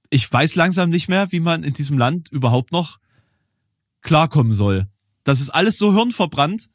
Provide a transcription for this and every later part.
ich weiß langsam nicht mehr, wie man in diesem Land überhaupt noch klarkommen soll. Das ist alles so hirnverbrannt.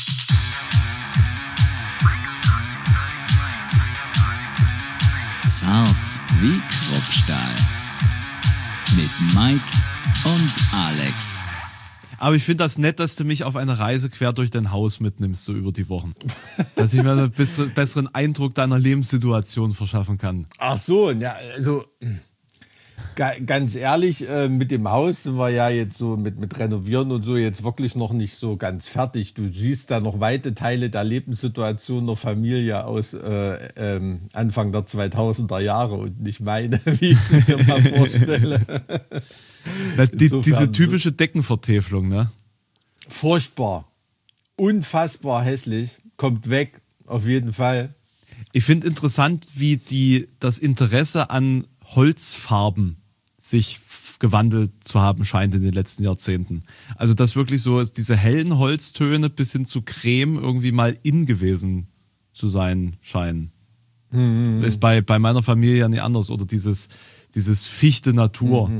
Zart wie Kruppstahl. Mit Mike und Alex. Aber ich finde das nett, dass du mich auf eine Reise quer durch dein Haus mitnimmst, so über die Wochen. Dass ich mir einen besseren Eindruck deiner Lebenssituation verschaffen kann. Ach so, ja, also ganz ehrlich, mit dem Haus sind wir ja jetzt so mit Renovieren und so jetzt wirklich noch nicht so ganz fertig. Du siehst da noch weite Teile der Lebenssituation der Familie aus Anfang der 2000er Jahre und nicht meine, wie ich sie mir mal vorstelle. Diese typische Deckenvertäfelung, ne? Furchtbar. Unfassbar hässlich. Kommt weg, auf jeden Fall. Ich finde interessant, wie das Interesse an Holzfarben sich gewandelt zu haben scheint in den letzten Jahrzehnten. Also dass wirklich so diese hellen Holztöne bis hin zu Creme irgendwie mal in gewesen zu sein scheinen. Ist bei meiner Familie ja nicht anders. Oder dieses Fichte Natur.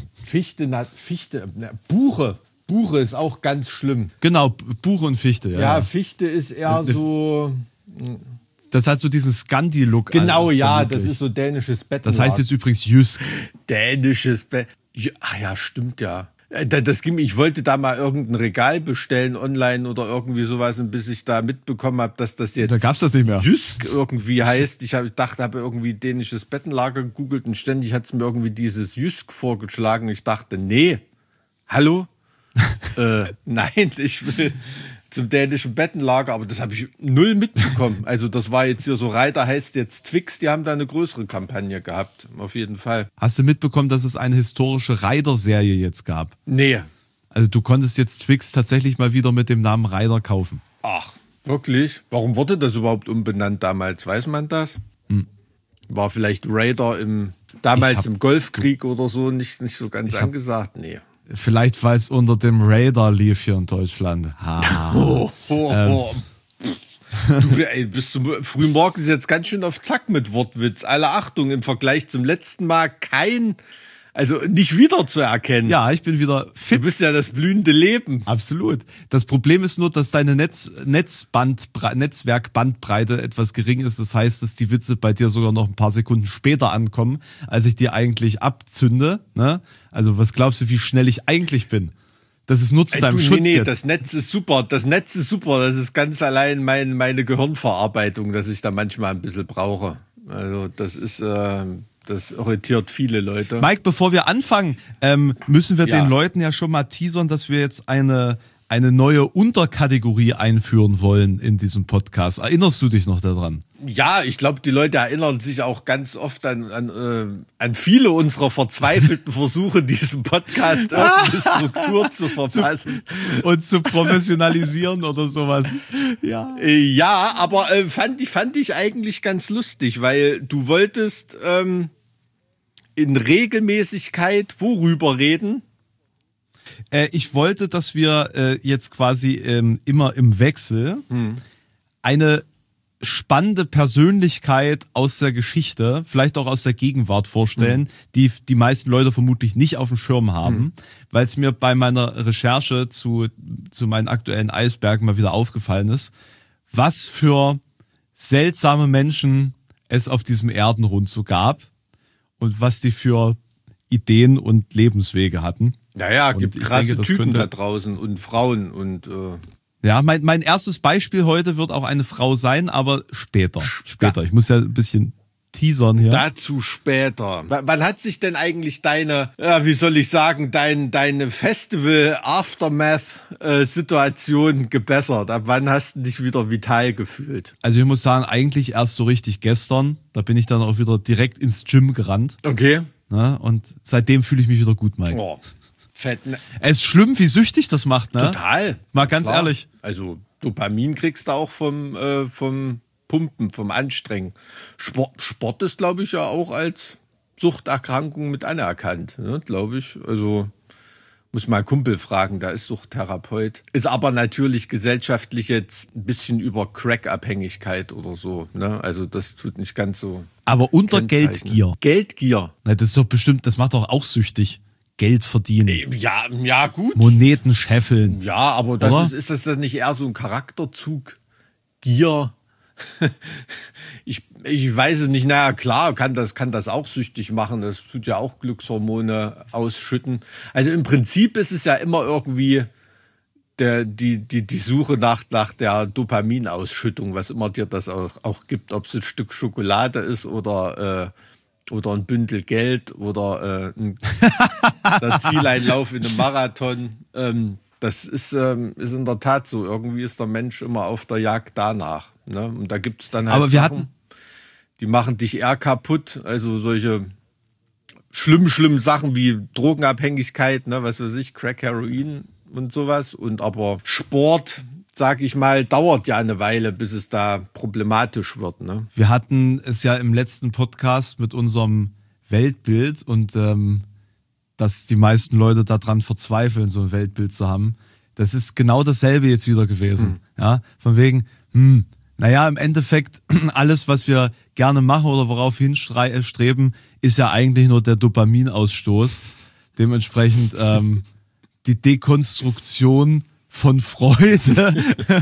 Buche ist auch ganz schlimm. Genau, Buche und Fichte. Ja, Fichte ist eher so... Das hat so diesen Scandi-Look. Genau, ja, das ist so dänisches Bettenlager. Das heißt jetzt übrigens Jysk. Dänisches Bett. Ach ja, stimmt ja. Ich wollte da mal irgendein Regal bestellen online oder irgendwie sowas, und bis ich da mitbekommen habe, dass das jetzt da gab's das nicht mehr. Jysk irgendwie heißt. Ich habe irgendwie dänisches Bettenlager gegoogelt und ständig hat es mir irgendwie dieses Jysk vorgeschlagen. Ich dachte, nee, hallo? Nein, ich will zum dänischen Bettenlager, aber das habe ich null mitbekommen. Also das war jetzt hier so, Reiter heißt jetzt Twix, die haben da eine größere Kampagne gehabt, auf jeden Fall. Hast du mitbekommen, dass es eine historische Reiter-Serie jetzt gab? Nee. Also du konntest jetzt Twix tatsächlich mal wieder mit dem Namen Reiter kaufen. Ach, wirklich? Warum wurde das überhaupt umbenannt damals? Weiß man das? War vielleicht Raider damals im Golfkrieg oder so nicht so ganz angesagt? Nee. Vielleicht, weil es unter dem Raider lief hier in Deutschland. Bist du früh morgens jetzt ganz schön auf Zack mit Wortwitz. Alle Achtung, im Vergleich zum letzten Mal nicht wieder zu erkennen. Ja, ich bin wieder fit. Du bist ja das blühende Leben. Absolut. Das Problem ist nur, dass deine Netzwerkbandbreite etwas gering ist. Das heißt, dass die Witze bei dir sogar noch ein paar Sekunden später ankommen, als ich die eigentlich abzünde. Ne? Also was glaubst du, wie schnell ich eigentlich bin? Das ist nur zu deinem Schutz jetzt. Das Netz ist super. Das ist ganz allein meine Gehirnverarbeitung, dass ich da manchmal ein bisschen brauche. Also das ist... Das irritiert viele Leute. Mike, bevor wir anfangen, müssen wir den Leuten ja schon mal teasern, dass wir jetzt eine neue Unterkategorie einführen wollen in diesem Podcast. Erinnerst du dich noch daran? Ja, ich glaube, die Leute erinnern sich auch ganz oft an viele unserer verzweifelten Versuche, diesem Podcast irgendeine Struktur zu verpassen. Und zu professionalisieren oder sowas. Ja, aber fand ich eigentlich ganz lustig, weil du wolltest in Regelmäßigkeit worüber reden? Ich wollte, dass wir jetzt quasi immer im Wechsel eine spannende Persönlichkeit aus der Geschichte, vielleicht auch aus der Gegenwart vorstellen, die die meisten Leute vermutlich nicht auf dem Schirm haben, weil es mir bei meiner Recherche zu meinen aktuellen Eisbergen mal wieder aufgefallen ist, was für seltsame Menschen es auf diesem Erdenrund so gab und was die für Ideen und Lebenswege hatten. Naja, gibt krasse Typen da draußen und Frauen und... Ja, mein erstes Beispiel heute wird auch eine Frau sein, aber später. Ich muss ja ein bisschen teasern hier. Dazu später. Wann hat sich denn eigentlich deine Festival-Aftermath-Situation gebessert? Ab wann hast du dich wieder vital gefühlt? Also ich muss sagen, eigentlich erst so richtig gestern. Da bin ich dann auch wieder direkt ins Gym gerannt. Okay. Na, und seitdem fühle ich mich wieder gut, Mike. Oh. Fett, ne? Es ist schlimm, wie süchtig das macht, ne? Total. Mal ganz ehrlich. Also Dopamin kriegst du auch vom Pumpen, vom Anstrengen. Sport ist, glaube ich, ja auch als Suchterkrankung mit anerkannt, ne? Glaube ich. Also muss mal einen Kumpel fragen, der ist Suchttherapeut. Ist aber natürlich gesellschaftlich jetzt ein bisschen über Crack-Abhängigkeit oder so, ne? Also das tut nicht ganz so. Aber unter Kennzeichnen. Geldgier. Geldgier. Na, das ist doch bestimmt, das macht doch auch süchtig. Geld verdienen. Ja, gut. Moneten scheffeln. Ja, aber Oder? ist das dann nicht eher so ein Charakterzug? Gier? Ich weiß es nicht. Naja, klar, kann das auch süchtig machen. Das tut ja auch Glückshormone ausschütten. Also im Prinzip ist es ja immer irgendwie die Suche nach der Dopaminausschüttung, was immer dir das auch gibt. Ob es ein Stück Schokolade ist oder ein Bündel Geld oder der Zieleinlauf in einem Marathon. Das ist in der Tat so. Irgendwie ist der Mensch immer auf der Jagd danach. Ne? Und da gibt es dann halt Aber wir Sachen, hatten, die machen dich eher kaputt. Also solche schlimmen Sachen wie Drogenabhängigkeit, ne? Was weiß ich, Crack, Heroin und sowas. Und aber Sport, sag ich mal, dauert ja eine Weile, bis es da problematisch wird. Ne? wir hatten es ja im letzten Podcast mit unserem Weltbild und dass die meisten Leute daran verzweifeln, so ein Weltbild zu haben. Das ist genau dasselbe jetzt wieder gewesen. Ja, von wegen, naja, im Endeffekt, alles, was wir gerne machen oder worauf hinstreben, ist ja eigentlich nur der Dopaminausstoß. Dementsprechend die Dekonstruktion von Freude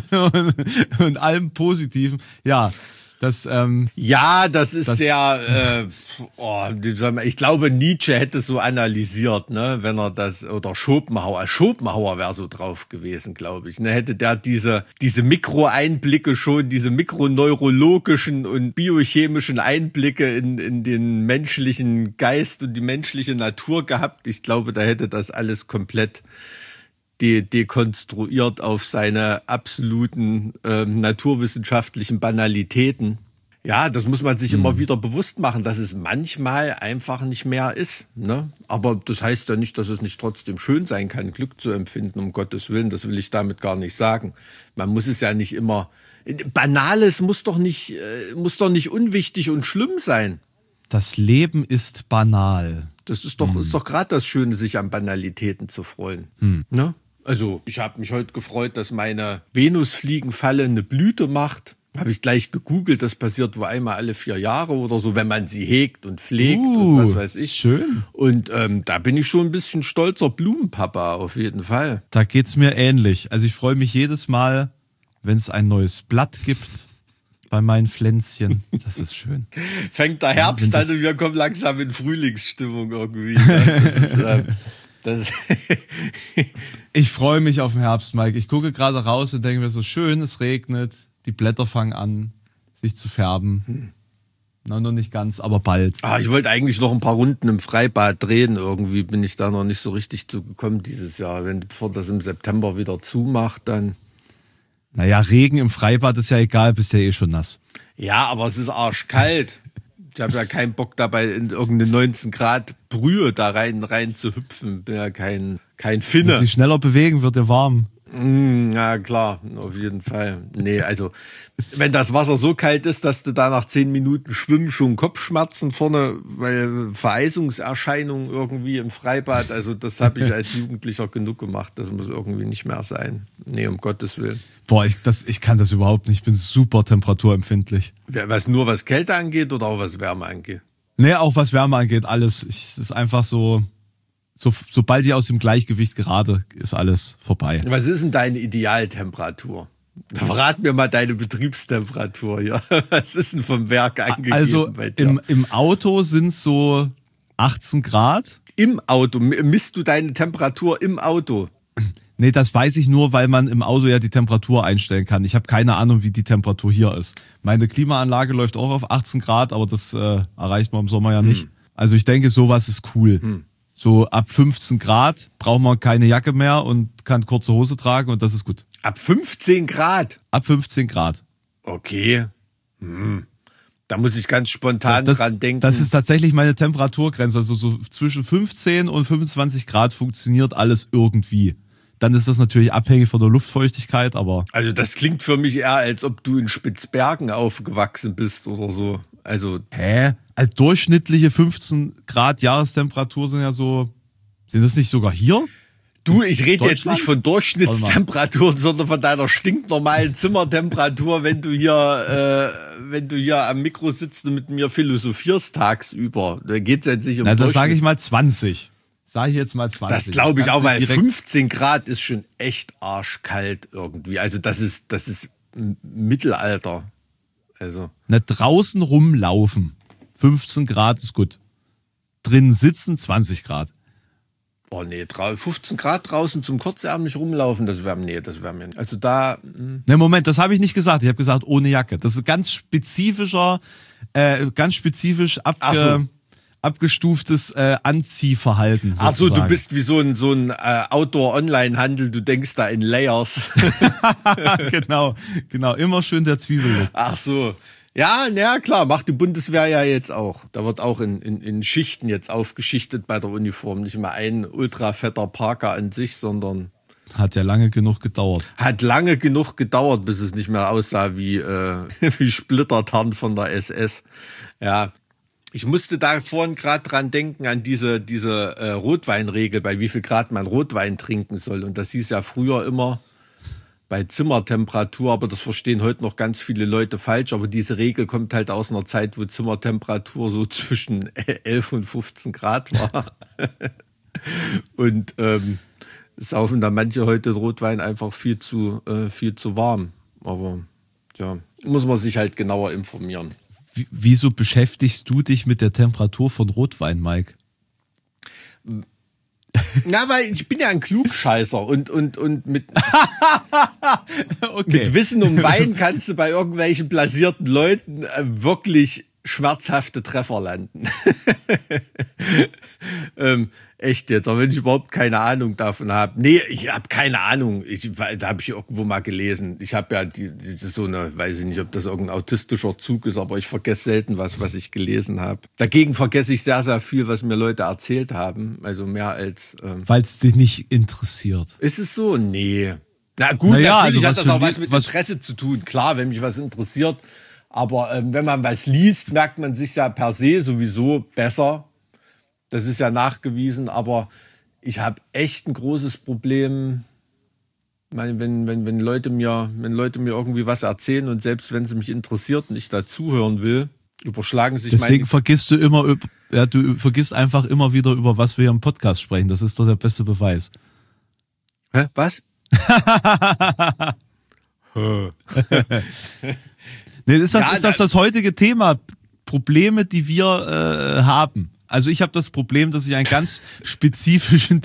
und allem Positiven. Ja, das Das ist sehr, ich glaube, Nietzsche hätte es so analysiert, ne, wenn er das, oder Schopenhauer wäre so drauf gewesen, glaube ich, ne, hätte der diese Mikroeinblicke schon, diese mikroneurologischen und biochemischen Einblicke in den menschlichen Geist und die menschliche Natur gehabt. Ich glaube, da hätte das alles komplett dekonstruiert auf seine absoluten naturwissenschaftlichen Banalitäten. Ja, das muss man sich immer wieder bewusst machen, dass es manchmal einfach nicht mehr ist. Ne? Aber das heißt ja nicht, dass es nicht trotzdem schön sein kann, Glück zu empfinden, um Gottes Willen. Das will ich damit gar nicht sagen. Man muss es ja nicht immer... Banales muss doch nicht unwichtig und schlimm sein. das Leben ist banal. Das ist doch gerade das Schöne, sich an Banalitäten zu freuen. Ne? Also ich habe mich heute gefreut, dass meine Venusfliegenfalle eine Blüte macht. Habe ich gleich gegoogelt, das passiert wohl einmal alle 4 Jahre oder so, wenn man sie hegt und pflegt und was weiß ich. Schön. Und da bin ich schon ein bisschen stolzer Blumenpapa, auf jeden Fall. Da geht's mir ähnlich. Also ich freue mich jedes Mal, wenn es ein neues Blatt gibt bei meinen Pflänzchen. Das ist schön. Fängt der Herbst an und wir kommen langsam in Frühlingsstimmung irgendwie. Ne? Ich freue mich auf den Herbst, Mike. Ich gucke gerade raus und denke mir so, schön, es regnet, die Blätter fangen an, sich zu färben. Na, noch nicht ganz, aber bald. Ich wollte eigentlich noch ein paar Runden im Freibad drehen. Irgendwie bin ich da noch nicht so richtig zugekommen dieses Jahr. Bevor das im September wieder zumacht, dann... Naja, Regen im Freibad ist ja egal, bist ja eh schon nass. Ja, aber es ist arschkalt. Ich habe ja keinen Bock dabei, in irgendeine 19 Grad Brühe da rein zu hüpfen. Bin ja kein Finne. Wenn sich schneller bewegen, wird dir warm. Ja, klar, auf jeden Fall. Nee, also, wenn das Wasser so kalt ist, dass du da nach 10 Minuten Schwimmen schon Kopfschmerzen vorne, weil Vereisungserscheinungen irgendwie im Freibad, also das habe ich als Jugendlicher genug gemacht. Das muss irgendwie nicht mehr sein. Nee, um Gottes Willen. Boah, ich kann das überhaupt nicht. Ich bin super temperaturempfindlich. Was Kälte angeht oder auch was Wärme angeht? Nee, auch was Wärme angeht, alles. Es ist einfach so, sobald ich aus dem Gleichgewicht gerate, ist alles vorbei. Was ist denn deine Idealtemperatur? Verrat mir mal deine Betriebstemperatur. Ja. Was ist denn vom Werk angegeben Also bei dir? im Auto sind es so 18 Grad. Im Auto? Misst du deine Temperatur im Auto? Nee, das weiß ich nur, weil man im Auto ja die Temperatur einstellen kann. Ich habe keine Ahnung, wie die Temperatur hier ist. Meine Klimaanlage läuft auch auf 18 Grad, aber das erreicht man im Sommer ja nicht. Also ich denke, sowas ist cool. So ab 15 Grad braucht man keine Jacke mehr und kann kurze Hose tragen und das ist gut. Ab 15 Grad? Ab 15 Grad. Okay. Da muss ich ganz spontan dran denken. Das ist tatsächlich meine Temperaturgrenze. Also so zwischen 15 und 25 Grad funktioniert alles irgendwie. Dann ist das natürlich abhängig von der Luftfeuchtigkeit, aber... Also das klingt für mich eher, als ob du in Spitzbergen aufgewachsen bist oder so. Also... Hä? Als durchschnittliche 15 Grad Jahrestemperatur sind ja so... Sind das nicht sogar hier? Du, ich rede jetzt Deutschland? nicht von Durchschnittstemperaturen, sondern von deiner stinknormalen Zimmertemperatur, wenn du hier am Mikro sitzt und mit mir philosophierst tagsüber. Da geht es jetzt nicht um Na, das Durchschnitt. sage ich mal 20. Sage ich jetzt mal 20. Das glaube ich auch, weil direkt 15 Grad ist schon echt arschkalt irgendwie. Also das ist Mittelalter. Also. Na, draußen rumlaufen. 15 Grad ist gut. Drin sitzen 20 Grad. Oh nee, 15 Grad draußen zum kurzärmlich rumlaufen, das wäre mir. Also da. Ne, Moment, das habe ich nicht gesagt. Ich habe gesagt ohne Jacke. Das ist ganz spezifisch abgestuftes Anziehverhalten. Ach so, du sozusagen. bist wie so ein Outdoor-Online-Handel, du denkst da in Layers. genau. Immer schön der Zwiebel. Ach so. Ja, na klar, macht die Bundeswehr ja jetzt auch. Da wird auch in Schichten jetzt aufgeschichtet bei der Uniform. Nicht mehr ein ultrafetter Parker an sich, sondern Hat ja lange genug gedauert. hat lange genug gedauert, bis es nicht mehr aussah wie Splittertarn von der SS. Ja. Ich musste da vorhin gerade dran denken, an diese Rotweinregel, bei wie viel Grad man Rotwein trinken soll. Und das hieß ja früher immer bei Zimmertemperatur, aber das verstehen heute noch ganz viele Leute falsch. Aber diese Regel kommt halt aus einer Zeit, wo Zimmertemperatur so zwischen 11 und 15 Grad war. Und saufen da manche heute Rotwein einfach viel zu warm. Aber ja, muss man sich halt genauer informieren. Wieso beschäftigst du dich mit der Temperatur von Rotwein, Mike? Na, weil ich bin ja ein Klugscheißer und mit Okay. Mit Wissen um Wein kannst du bei irgendwelchen blasierten Leuten wirklich schmerzhafte Treffer landen. Echt jetzt, aber wenn ich überhaupt keine Ahnung davon habe. Nee, ich habe keine Ahnung. Da habe ich irgendwo mal gelesen. Ich habe ja so eine, weiß ich nicht, ob das irgendein autistischer Zug ist, aber ich vergesse selten was ich gelesen habe. Dagegen vergesse ich sehr, sehr viel, was mir Leute erzählt haben. Also mehr als... Weil es dich nicht interessiert. Ist es so? Nee. Na gut, Naja, natürlich also hat das auch was mit Interesse zu tun. Klar, wenn mich was interessiert. Aber wenn man was liest, merkt man sich ja per se sowieso besser. Das ist ja nachgewiesen. Aber ich habe echt ein großes Problem, wenn Leute mir irgendwie was erzählen und selbst wenn sie mich interessiert und ich da zuhören will, überschlagen sich Deswegen vergisst du vergisst einfach immer wieder, über was wir im Podcast sprechen. Das ist doch der beste Beweis. Hä? Was? Nee, ist das heutige Thema? Probleme, die wir haben. Also ich habe das Problem, dass ich ein ganz spezifisches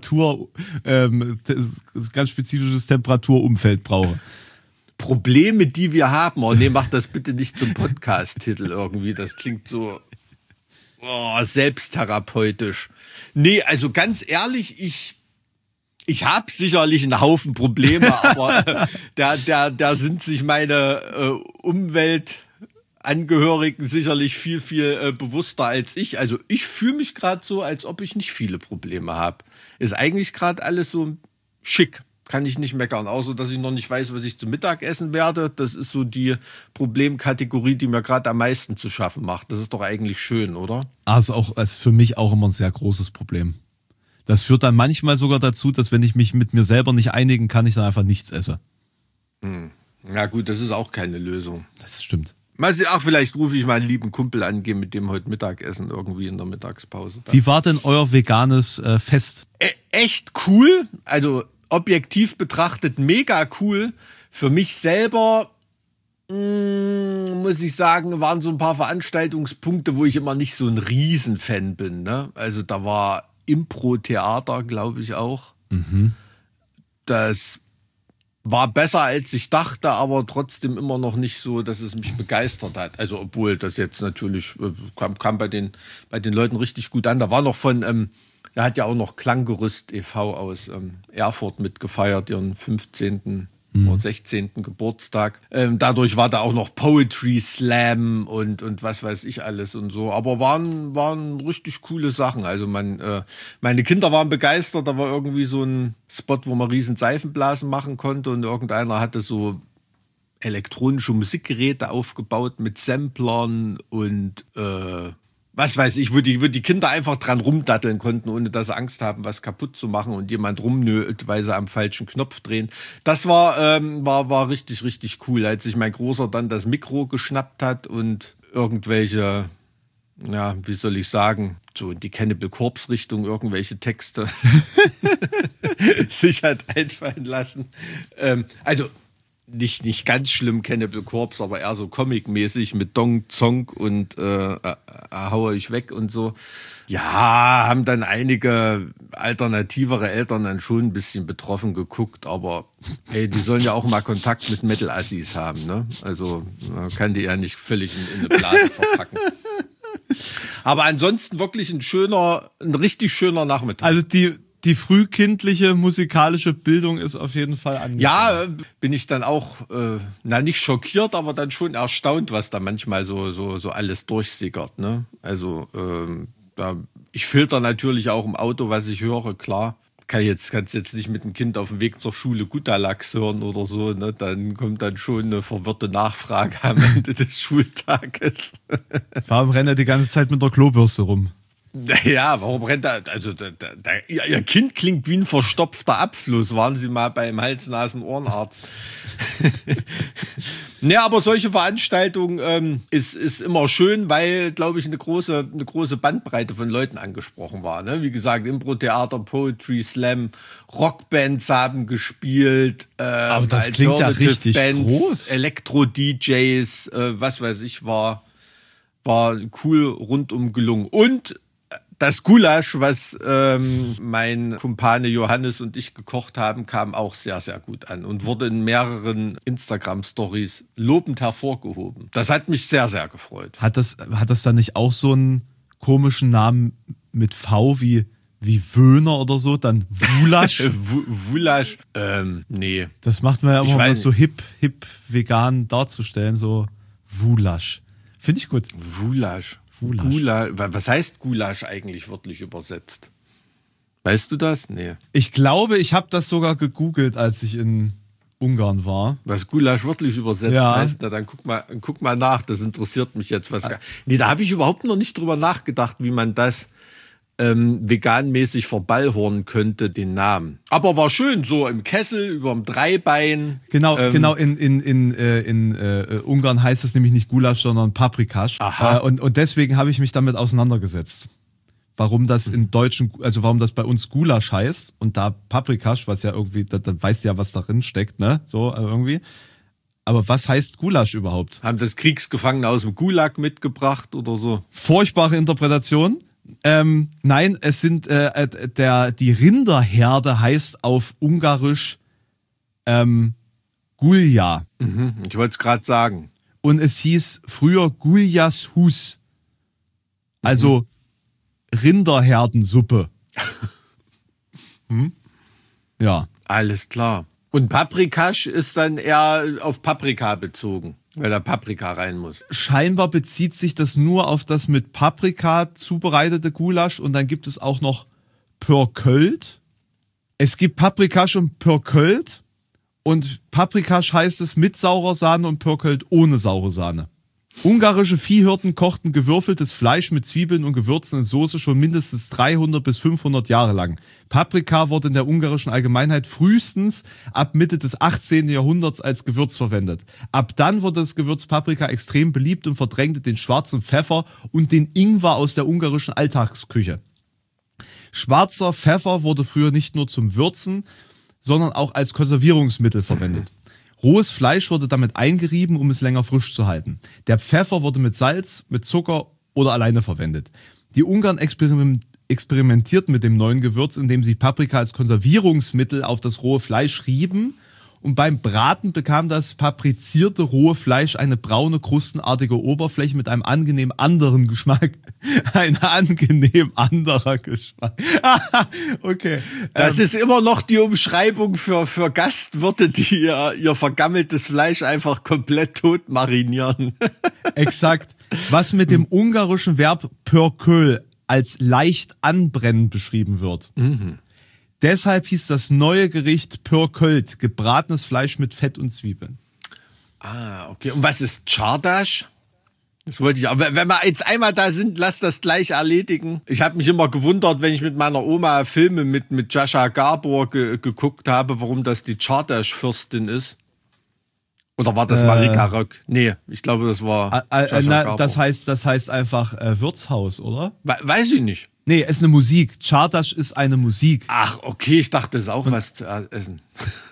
Temperaturumfeld brauche. Probleme, die wir haben. Oh nee, mach das bitte nicht zum Podcast-Titel irgendwie. Das klingt so selbsttherapeutisch. Nee, also ganz ehrlich, ich habe sicherlich einen Haufen Probleme, aber da sind sich meine Umweltangehörigen sicherlich viel, viel bewusster als ich. Also ich fühle mich gerade so, als ob ich nicht viele Probleme habe. Ist eigentlich gerade alles so schick. Kann ich nicht meckern, außer dass ich noch nicht weiß, was ich zum Mittag essen werde. Das ist so die Problemkategorie, die mir gerade am meisten zu schaffen macht. Das ist doch eigentlich schön, oder? Also ist für mich auch immer ein sehr großes Problem. Das führt dann manchmal sogar dazu, dass wenn ich mich mit mir selber nicht einigen kann, ich dann einfach nichts esse. Ja gut, das ist auch keine Lösung. Das stimmt. Vielleicht rufe ich meinen lieben Kumpel an, gehe mit dem heute Mittagessen irgendwie in der Mittagspause. Wie war denn euer veganes Fest? Echt cool, also objektiv betrachtet mega cool. Für mich selber muss ich sagen, waren so ein paar Veranstaltungspunkte, wo ich immer nicht so ein Riesenfan bin. Ne? Also da war Impro-Theater, glaube ich auch. Mhm. Das war besser, als ich dachte, aber trotzdem immer noch nicht so, dass es mich begeistert hat. Also obwohl das jetzt natürlich kam bei den Leuten richtig gut an. Da war noch da hat ja auch noch Klanggerüst e.V. aus Erfurt mitgefeiert, ihren 15. oder 16. Geburtstag. Dadurch war da auch noch Poetry Slam und was weiß ich alles und so. Aber waren richtig coole Sachen. Also meine Kinder waren begeistert. Da war irgendwie so ein Spot, wo man riesen Seifenblasen machen konnte und irgendeiner hatte so elektronische Musikgeräte aufgebaut mit Samplern und was weiß ich, wo die Kinder einfach dran rumdatteln konnten, ohne dass sie Angst haben, was kaputt zu machen und jemand rumnölt, weil sie am falschen Knopf drehen. Das war richtig, richtig cool, als sich mein Großer dann das Mikro geschnappt hat und irgendwelche, ja, wie soll ich sagen, so in die Cannibal Corpse Richtung irgendwelche Texte sich hat einfallen lassen. Also nicht ganz schlimm Cannibal Corpse, aber eher so comic-mäßig mit Dong Zong und haue ich weg und so. Ja, haben dann einige alternativere Eltern dann schon ein bisschen betroffen geguckt, aber hey, die sollen ja auch mal Kontakt mit Metal-Assis haben, ne? Also man kann die ja nicht völlig in eine Blase verpacken. Aber ansonsten wirklich ein richtig schöner Nachmittag. Also die frühkindliche musikalische Bildung ist auf jeden Fall angekommen. Ja, bin ich dann auch, nicht schockiert, aber dann schon erstaunt, was da manchmal so alles durchsickert. Ne? Also ich filter natürlich auch im Auto, was ich höre, klar. Kannst jetzt nicht mit dem Kind auf dem Weg zur Schule Gutalax hören oder so, ne? Dann kommt dann schon eine verwirrte Nachfrage am Ende des Schultages. Warum rennt er die ganze Zeit mit der Klobürste rum? Ja, warum rennt er? Also, Ihr Kind klingt wie ein verstopfter Abfluss. Waren Sie mal beim Hals-Nasen-Ohrenarzt? Ne, aber solche Veranstaltungen ist immer schön, weil, glaube ich, eine große Bandbreite von Leuten angesprochen war. Ne? Wie gesagt, Impro-Theater, Poetry Slam, Rockbands haben gespielt. Aber das klingt ja richtig Bands, groß. Elektro-DJs, was weiß ich, war cool rundum gelungen. Und das Gulasch, was mein Kumpane Johannes und ich gekocht haben, kam auch sehr, sehr gut an und wurde in mehreren Instagram-Stories lobend hervorgehoben. Das hat mich sehr, sehr gefreut. Hat das dann nicht auch so einen komischen Namen mit V wie Wöhner oder so? Dann Wulasch? Wulasch? Nee. Das macht man ja immer, um das so hip vegan darzustellen, so Wulasch. Finde ich gut. Wulasch. Was heißt Gulasch eigentlich wörtlich übersetzt? Weißt du das? Nee. Ich glaube, ich habe das sogar gegoogelt, als ich in Ungarn war. Was Gulasch wörtlich übersetzt heißt? Na, dann guck mal nach, das interessiert mich jetzt. Nee, da habe ich überhaupt noch nicht drüber nachgedacht, wie man das veganmäßig verballhornen könnte, den Namen. Aber war schön, so im Kessel, überm Dreibein. Genau, in Ungarn heißt es nämlich nicht Gulasch, sondern Paprikasch. Und deswegen habe ich mich damit auseinandergesetzt. Warum das in Deutschen, also warum das bei uns Gulasch heißt und da Paprikasch, was ja irgendwie, da weißt du ja, was darin steckt, ne? So irgendwie. Aber was heißt Gulasch überhaupt? Haben das Kriegsgefangene aus dem Gulag mitgebracht oder so? Furchtbare Interpretation. Nein, es sind die Rinderherde heißt auf Ungarisch Gulja. Ich wollte es gerade sagen. Und es hieß früher Guljas Hus. Also Rinderherdensuppe. Ja. Alles klar. Und Paprikasch ist dann eher auf Paprika bezogen, weil da Paprika rein muss. Scheinbar bezieht sich das nur auf das mit Paprika zubereitete Gulasch und dann gibt es auch noch Pörkölt. Es gibt Paprikasch und Pörkölt und Paprikasch heißt es mit saurer Sahne und Pörkölt ohne saure Sahne. Ungarische Viehhirten kochten gewürfeltes Fleisch mit Zwiebeln und Gewürzen in Soße schon mindestens 300 bis 500 Jahre lang. Paprika wurde in der ungarischen Allgemeinheit frühestens ab Mitte des 18. Jahrhunderts als Gewürz verwendet. Ab dann wurde das Gewürz Paprika extrem beliebt und verdrängte den schwarzen Pfeffer und den Ingwer aus der ungarischen Alltagsküche. Schwarzer Pfeffer wurde früher nicht nur zum Würzen, sondern auch als Konservierungsmittel verwendet. Rohes Fleisch wurde damit eingerieben, um es länger frisch zu halten. Der Pfeffer wurde mit Salz, mit Zucker oder alleine verwendet. Die Ungarn experimentierten mit dem neuen Gewürz, indem sie Paprika als Konservierungsmittel auf das rohe Fleisch rieben. Und beim Braten bekam das paprizierte rohe Fleisch eine braune, krustenartige Oberfläche mit einem angenehm anderen Geschmack. Ein angenehm anderer Geschmack. Okay. Das ist immer noch die Umschreibung für Gastwirte, die ihr vergammeltes Fleisch einfach komplett tot marinieren. Exakt. Was mit dem ungarischen Verb pörköl als leicht anbrennen beschrieben wird. Deshalb hieß das neue Gericht Pörkölt, gebratenes Fleisch mit Fett und Zwiebeln. Okay. Und was ist Csardas? Das wollte ich. Aber wenn wir jetzt einmal da sind, lass das gleich erledigen. Ich habe mich immer gewundert, wenn ich mit meiner Oma Filme mit Jascha Gabor geguckt habe, warum das die Chardash-Fürstin ist. Oder war das Marika Röck? Nee, ich glaube, das war Jascha Gabor. Das heißt einfach Wirtshaus, oder? Weiß ich nicht. Nee, es ist eine Musik. Chardash ist eine Musik. Ach, okay, ich dachte, das ist auch was zu essen.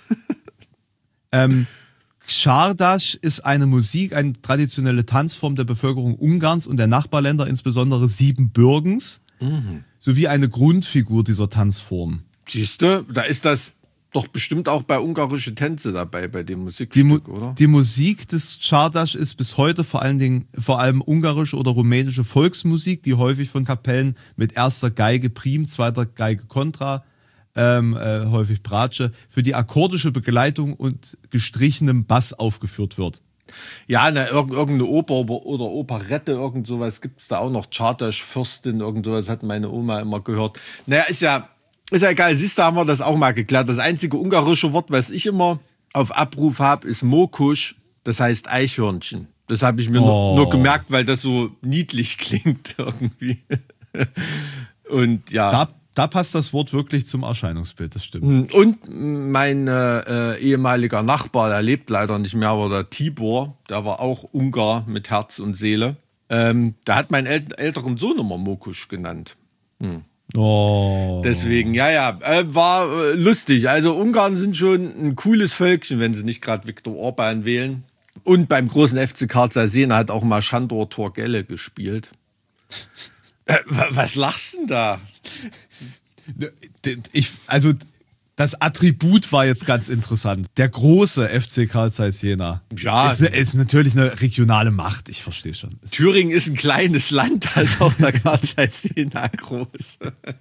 Chardash ist eine Musik, eine traditionelle Tanzform der Bevölkerung Ungarns und der Nachbarländer, insbesondere Siebenbürgens, sowie eine Grundfigur dieser Tanzform. Siehst du, da ist das doch bestimmt auch bei ungarische Tänze dabei, bei dem Musikstück, oder? Die Musik des Chardash ist bis heute vor allem ungarische oder rumänische Volksmusik, die häufig von Kapellen mit erster Geige Prim, zweiter Geige Kontra, häufig Bratsche, für die akkordische Begleitung und gestrichenem Bass aufgeführt wird. Ja, irgendeine Oper oder Operette, irgend sowas gibt es da auch noch. Chardash-Fürstin, irgend sowas hat meine Oma immer gehört. Naja, ist ja egal. Siehst du, haben wir das auch mal geklärt. Das einzige ungarische Wort, was ich immer auf Abruf habe, ist Mokusch. Das heißt Eichhörnchen. Das habe ich mir nur gemerkt, weil das so niedlich klingt irgendwie. Und ja. Da passt das Wort wirklich zum Erscheinungsbild, das stimmt. Und mein ehemaliger Nachbar, der lebt leider nicht mehr, aber der Tibor, der war auch Ungar mit Herz und Seele. Der hat meinen älteren Sohn immer Mokusch genannt. Deswegen, war lustig. Also Ungarn sind schon ein cooles Völkchen, wenn sie nicht gerade Viktor Orban wählen. Und beim großen FC Karl Zeiss Jena hat auch mal Sándor Torgelle gespielt. Was lachst du denn da? Also das Attribut war jetzt ganz interessant. Der große FC Karl Zeiss Jena. Ja. Ist natürlich eine regionale Macht, ich verstehe schon. Thüringen ist ein kleines Land, da ist auch der Karl Zeiss Jena groß.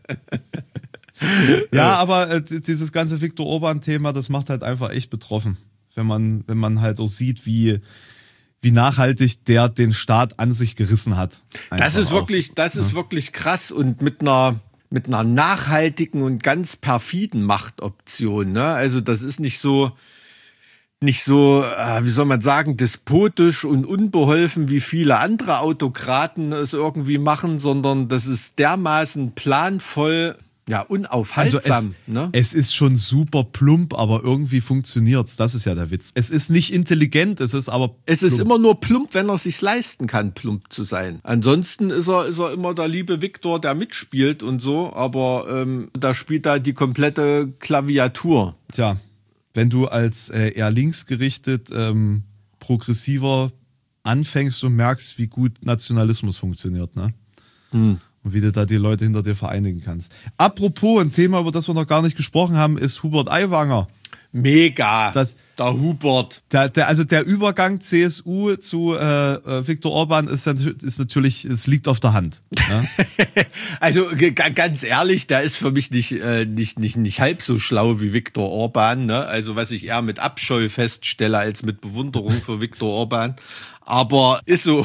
Ja, aber dieses ganze Viktor Orban-Thema, das macht halt einfach echt betroffen. Wenn man halt auch sieht, wie nachhaltig der den Staat an sich gerissen hat. Das ist wirklich krass und mit einer nachhaltigen und ganz perfiden Machtoption. Ne? Also das ist nicht so, wie soll man sagen, despotisch und unbeholfen, wie viele andere Autokraten es irgendwie machen, sondern das ist dermaßen planvoll, ja, unaufhaltsam. Also es ist schon super plump, aber irgendwie funktioniert's. Das ist ja der Witz. Es ist nicht intelligent, es ist aber plump. Es ist immer nur plump, wenn er sich's leisten kann, plump zu sein. Ansonsten ist er immer der liebe Viktor, der mitspielt und so, aber da spielt er die komplette Klaviatur. Tja, wenn du als eher linksgerichtet progressiver anfängst und merkst, wie gut Nationalismus funktioniert, ne? Und wie du da die Leute hinter dir vereinigen kannst. Apropos, ein Thema, über das wir noch gar nicht gesprochen haben, ist Hubert Aiwanger. Mega, der Hubert. Der Übergang CSU zu Viktor Orban ist natürlich, es liegt auf der Hand. Ne? Also ganz ehrlich, der ist für mich nicht halb so schlau wie Viktor Orban. Ne? Also was ich eher mit Abscheu feststelle als mit Bewunderung für Viktor Orban. Aber ist so.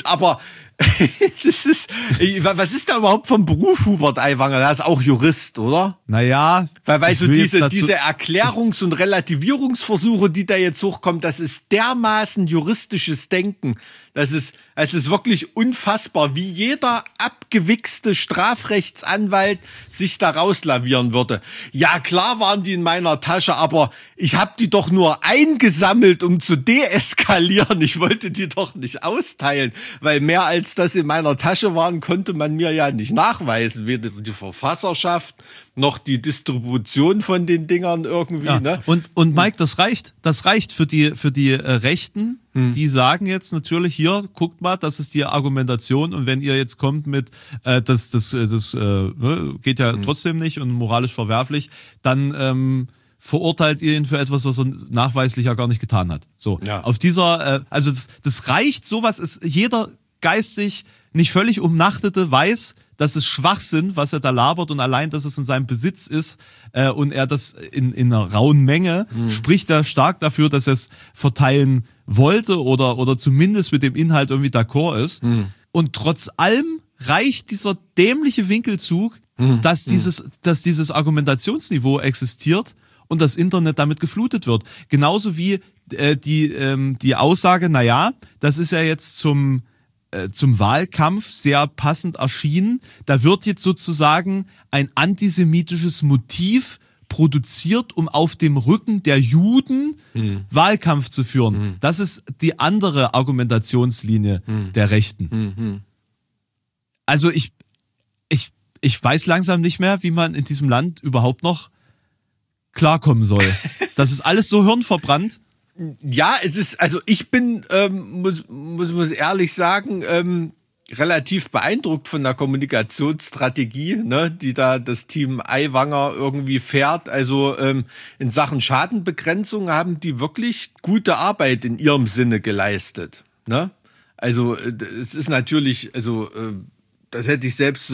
Was ist da überhaupt vom Beruf Hubert Aiwanger? Der ist auch Jurist, oder? Naja. Weil so diese Erklärungs- und Relativierungsversuche, die da jetzt hochkommen, das ist dermaßen juristisches Denken. Es ist wirklich unfassbar, wie jeder abgewichste Strafrechtsanwalt sich da rauslavieren würde. Ja, klar waren die in meiner Tasche, aber ich habe die doch nur eingesammelt, um zu deeskalieren. Ich wollte die doch nicht austeilen, weil mehr als das in meiner Tasche waren, konnte man mir ja nicht nachweisen. Weder die Verfasserschaft noch die Distribution von den Dingern irgendwie. Ja. Ne? Und Mike, das reicht für die Rechten. Die sagen jetzt natürlich hier, guckt mal, das ist die Argumentation und wenn ihr jetzt kommt mit, das geht ja trotzdem nicht und moralisch verwerflich, dann verurteilt ihr ihn für etwas, was er nachweislich ja gar nicht getan hat. So, ja. Auf dieser, also das reicht, sowas ist jeder geistig nicht völlig Umnachtete weiß, das ist Schwachsinn, was er da labert und allein, dass es in seinem Besitz ist und er das in einer rauen Menge, spricht er stark dafür, dass er es verteilen wollte oder zumindest mit dem Inhalt irgendwie d'accord ist. Und trotz allem reicht dieser dämliche Winkelzug, dass dieses Argumentationsniveau existiert und das Internet damit geflutet wird. Genauso wie die Aussage, naja, das ist ja jetzt zum zum Wahlkampf sehr passend erschien. Da wird jetzt sozusagen ein antisemitisches Motiv produziert, um auf dem Rücken der Juden Wahlkampf zu führen. Das ist die andere Argumentationslinie der Rechten. Also ich weiß langsam nicht mehr, wie man in diesem Land überhaupt noch klarkommen soll. Das ist alles so hirnverbrannt. Ja, es ist, also ich bin, muss ehrlich sagen, relativ beeindruckt von der Kommunikationsstrategie, ne, die da das Team Aiwanger irgendwie fährt. Also in Sachen Schadenbegrenzung haben die wirklich gute Arbeit in ihrem Sinne geleistet. Ne? Also es ist natürlich, das hätte ich selbst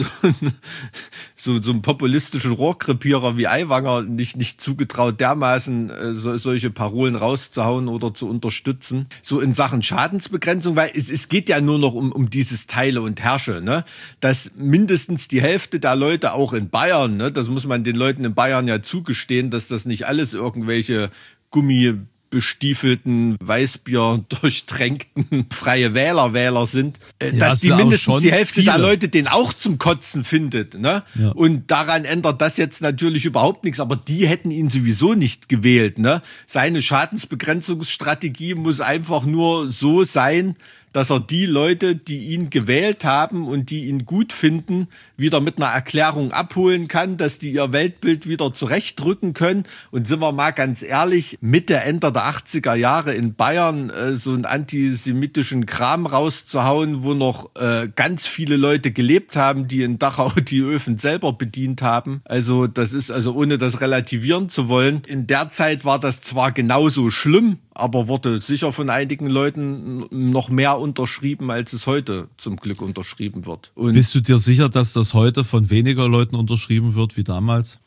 so einen populistischen Rohrkrepierer wie Aiwanger nicht zugetraut, dermaßen solche Parolen rauszuhauen oder zu unterstützen. So in Sachen Schadensbegrenzung, weil es geht ja nur noch um dieses Teile und Herrsche, ne? Dass mindestens die Hälfte der Leute auch in Bayern, ne? Das muss man den Leuten in Bayern ja zugestehen, dass das nicht alles irgendwelche gummibestiefelten, Weißbier durchtränkten freie Wähler sind, dass die mindestens die Hälfte der Leute den auch zum Kotzen findet. Ne? Ja. Und daran ändert das jetzt natürlich überhaupt nichts, aber die hätten ihn sowieso nicht gewählt. Ne? Seine Schadensbegrenzungsstrategie muss einfach nur so sein, dass er die Leute, die ihn gewählt haben und die ihn gut finden, wieder mit einer Erklärung abholen kann, dass die ihr Weltbild wieder zurechtrücken können. Und sind wir mal ganz ehrlich, Mitte, Ende der 80er Jahre in Bayern so einen antisemitischen Kram rauszuhauen, wo noch ganz viele Leute gelebt haben, die in Dachau die Öfen selber bedient haben. Also das ist, also ohne das relativieren zu wollen, in der Zeit war das zwar genauso schlimm, aber wurde sicher von einigen Leuten noch mehr unterschrieben, als es heute zum Glück unterschrieben wird. Und bist du dir sicher, dass das heute von weniger Leuten unterschrieben wird wie damals?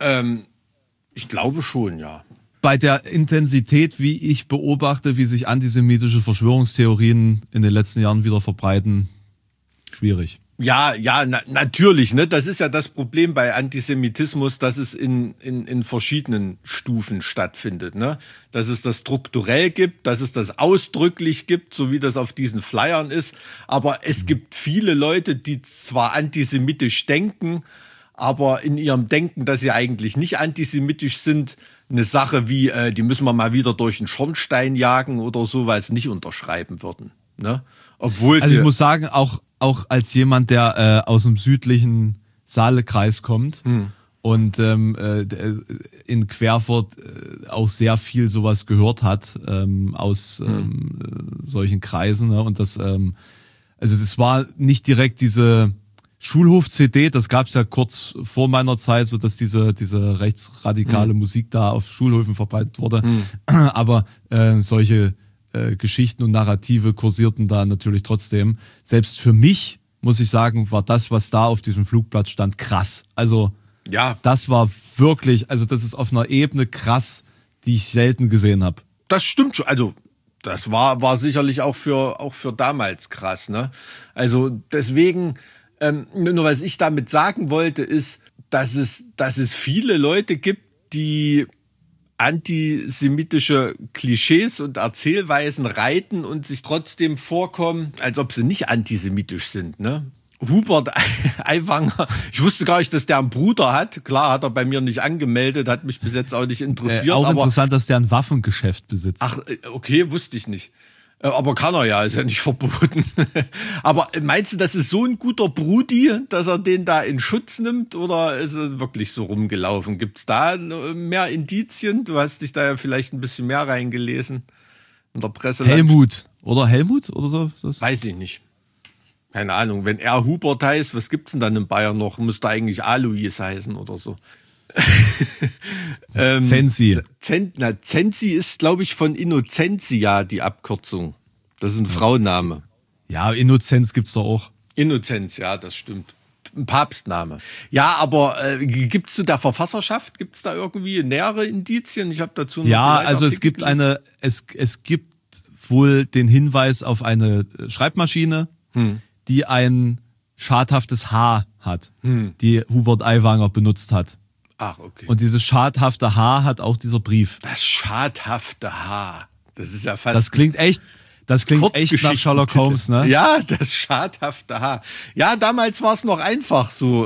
Ich glaube schon, ja. Bei der Intensität, wie ich beobachte, wie sich antisemitische Verschwörungstheorien in den letzten Jahren wieder verbreiten, schwierig. Ja, natürlich. Ne? Das ist ja das Problem bei Antisemitismus, dass es in verschiedenen Stufen stattfindet. Ne? Dass es das strukturell gibt, dass es das ausdrücklich gibt, so wie das auf diesen Flyern ist. Aber es gibt viele Leute, die zwar antisemitisch denken, aber in ihrem Denken, dass sie eigentlich nicht antisemitisch sind, eine Sache wie, die müssen wir mal wieder durch den Schornstein jagen oder sowas, nicht unterschreiben würden. Ne? Obwohl also ich muss sagen, auch als jemand, der aus dem südlichen Saalekreis kommt und in Querfurt auch sehr viel sowas gehört hat aus solchen Kreisen. Ne? Und das, also es war nicht direkt diese Schulhof-CD, das gab es ja kurz vor meiner Zeit, so dass diese rechtsradikale Musik da auf Schulhöfen verbreitet wurde. Aber solche Geschichten und Narrative kursierten da natürlich trotzdem. Selbst für mich, muss ich sagen, war das, was da auf diesem Flugplatz stand, krass. Also ja, das war wirklich, also das ist auf einer Ebene krass, die ich selten gesehen habe. Das stimmt schon, also das war sicherlich auch für damals krass. Ne? Also deswegen, nur was ich damit sagen wollte, ist, dass es viele Leute gibt, die antisemitische Klischees und Erzählweisen reiten und sich trotzdem vorkommen, als ob sie nicht antisemitisch sind. Ne? Hubert Aiwanger, ich wusste gar nicht, dass der einen Bruder hat. Klar, hat er bei mir nicht angemeldet, hat mich bis jetzt auch nicht interessiert. Auch aber interessant, dass der ein Waffengeschäft besitzt. Ach, okay, wusste ich nicht. Aber kann er ja, ist ja nicht verboten. Aber meinst du, das ist so ein guter Brudi, dass er den da in Schutz nimmt, oder ist er wirklich so rumgelaufen? Gibt's da mehr Indizien? Du hast dich da ja vielleicht ein bisschen mehr reingelesen in der Presse. Helmut oder so? Weiß ich nicht. Keine Ahnung. Wenn er Hubert heißt, was gibt's denn dann in Bayern noch? Müsste eigentlich Alois heißen oder so. Zensi. Zensi ist, glaube ich, von Innocentia die Abkürzung. Das ist ein Frauenname. Ja, Innozenz gibt's doch auch. Innozenz, ja, das stimmt. Ein Papstname. Ja, aber gibt's zu der Verfasserschaft, gibt's da irgendwie nähere Indizien? Ich habe dazu noch ja, also es gibt es gibt wohl den Hinweis auf eine Schreibmaschine, die ein schadhaftes H hat, die Hubert Aiwanger benutzt hat. Ach, okay. Und dieses schadhafte H hat auch dieser Brief. Das schadhafte H. Das ist ja fast. Das klingt echt nach Sherlock Holmes, ne? Ja, das schadhafte Haar. Ja, damals war es noch einfach so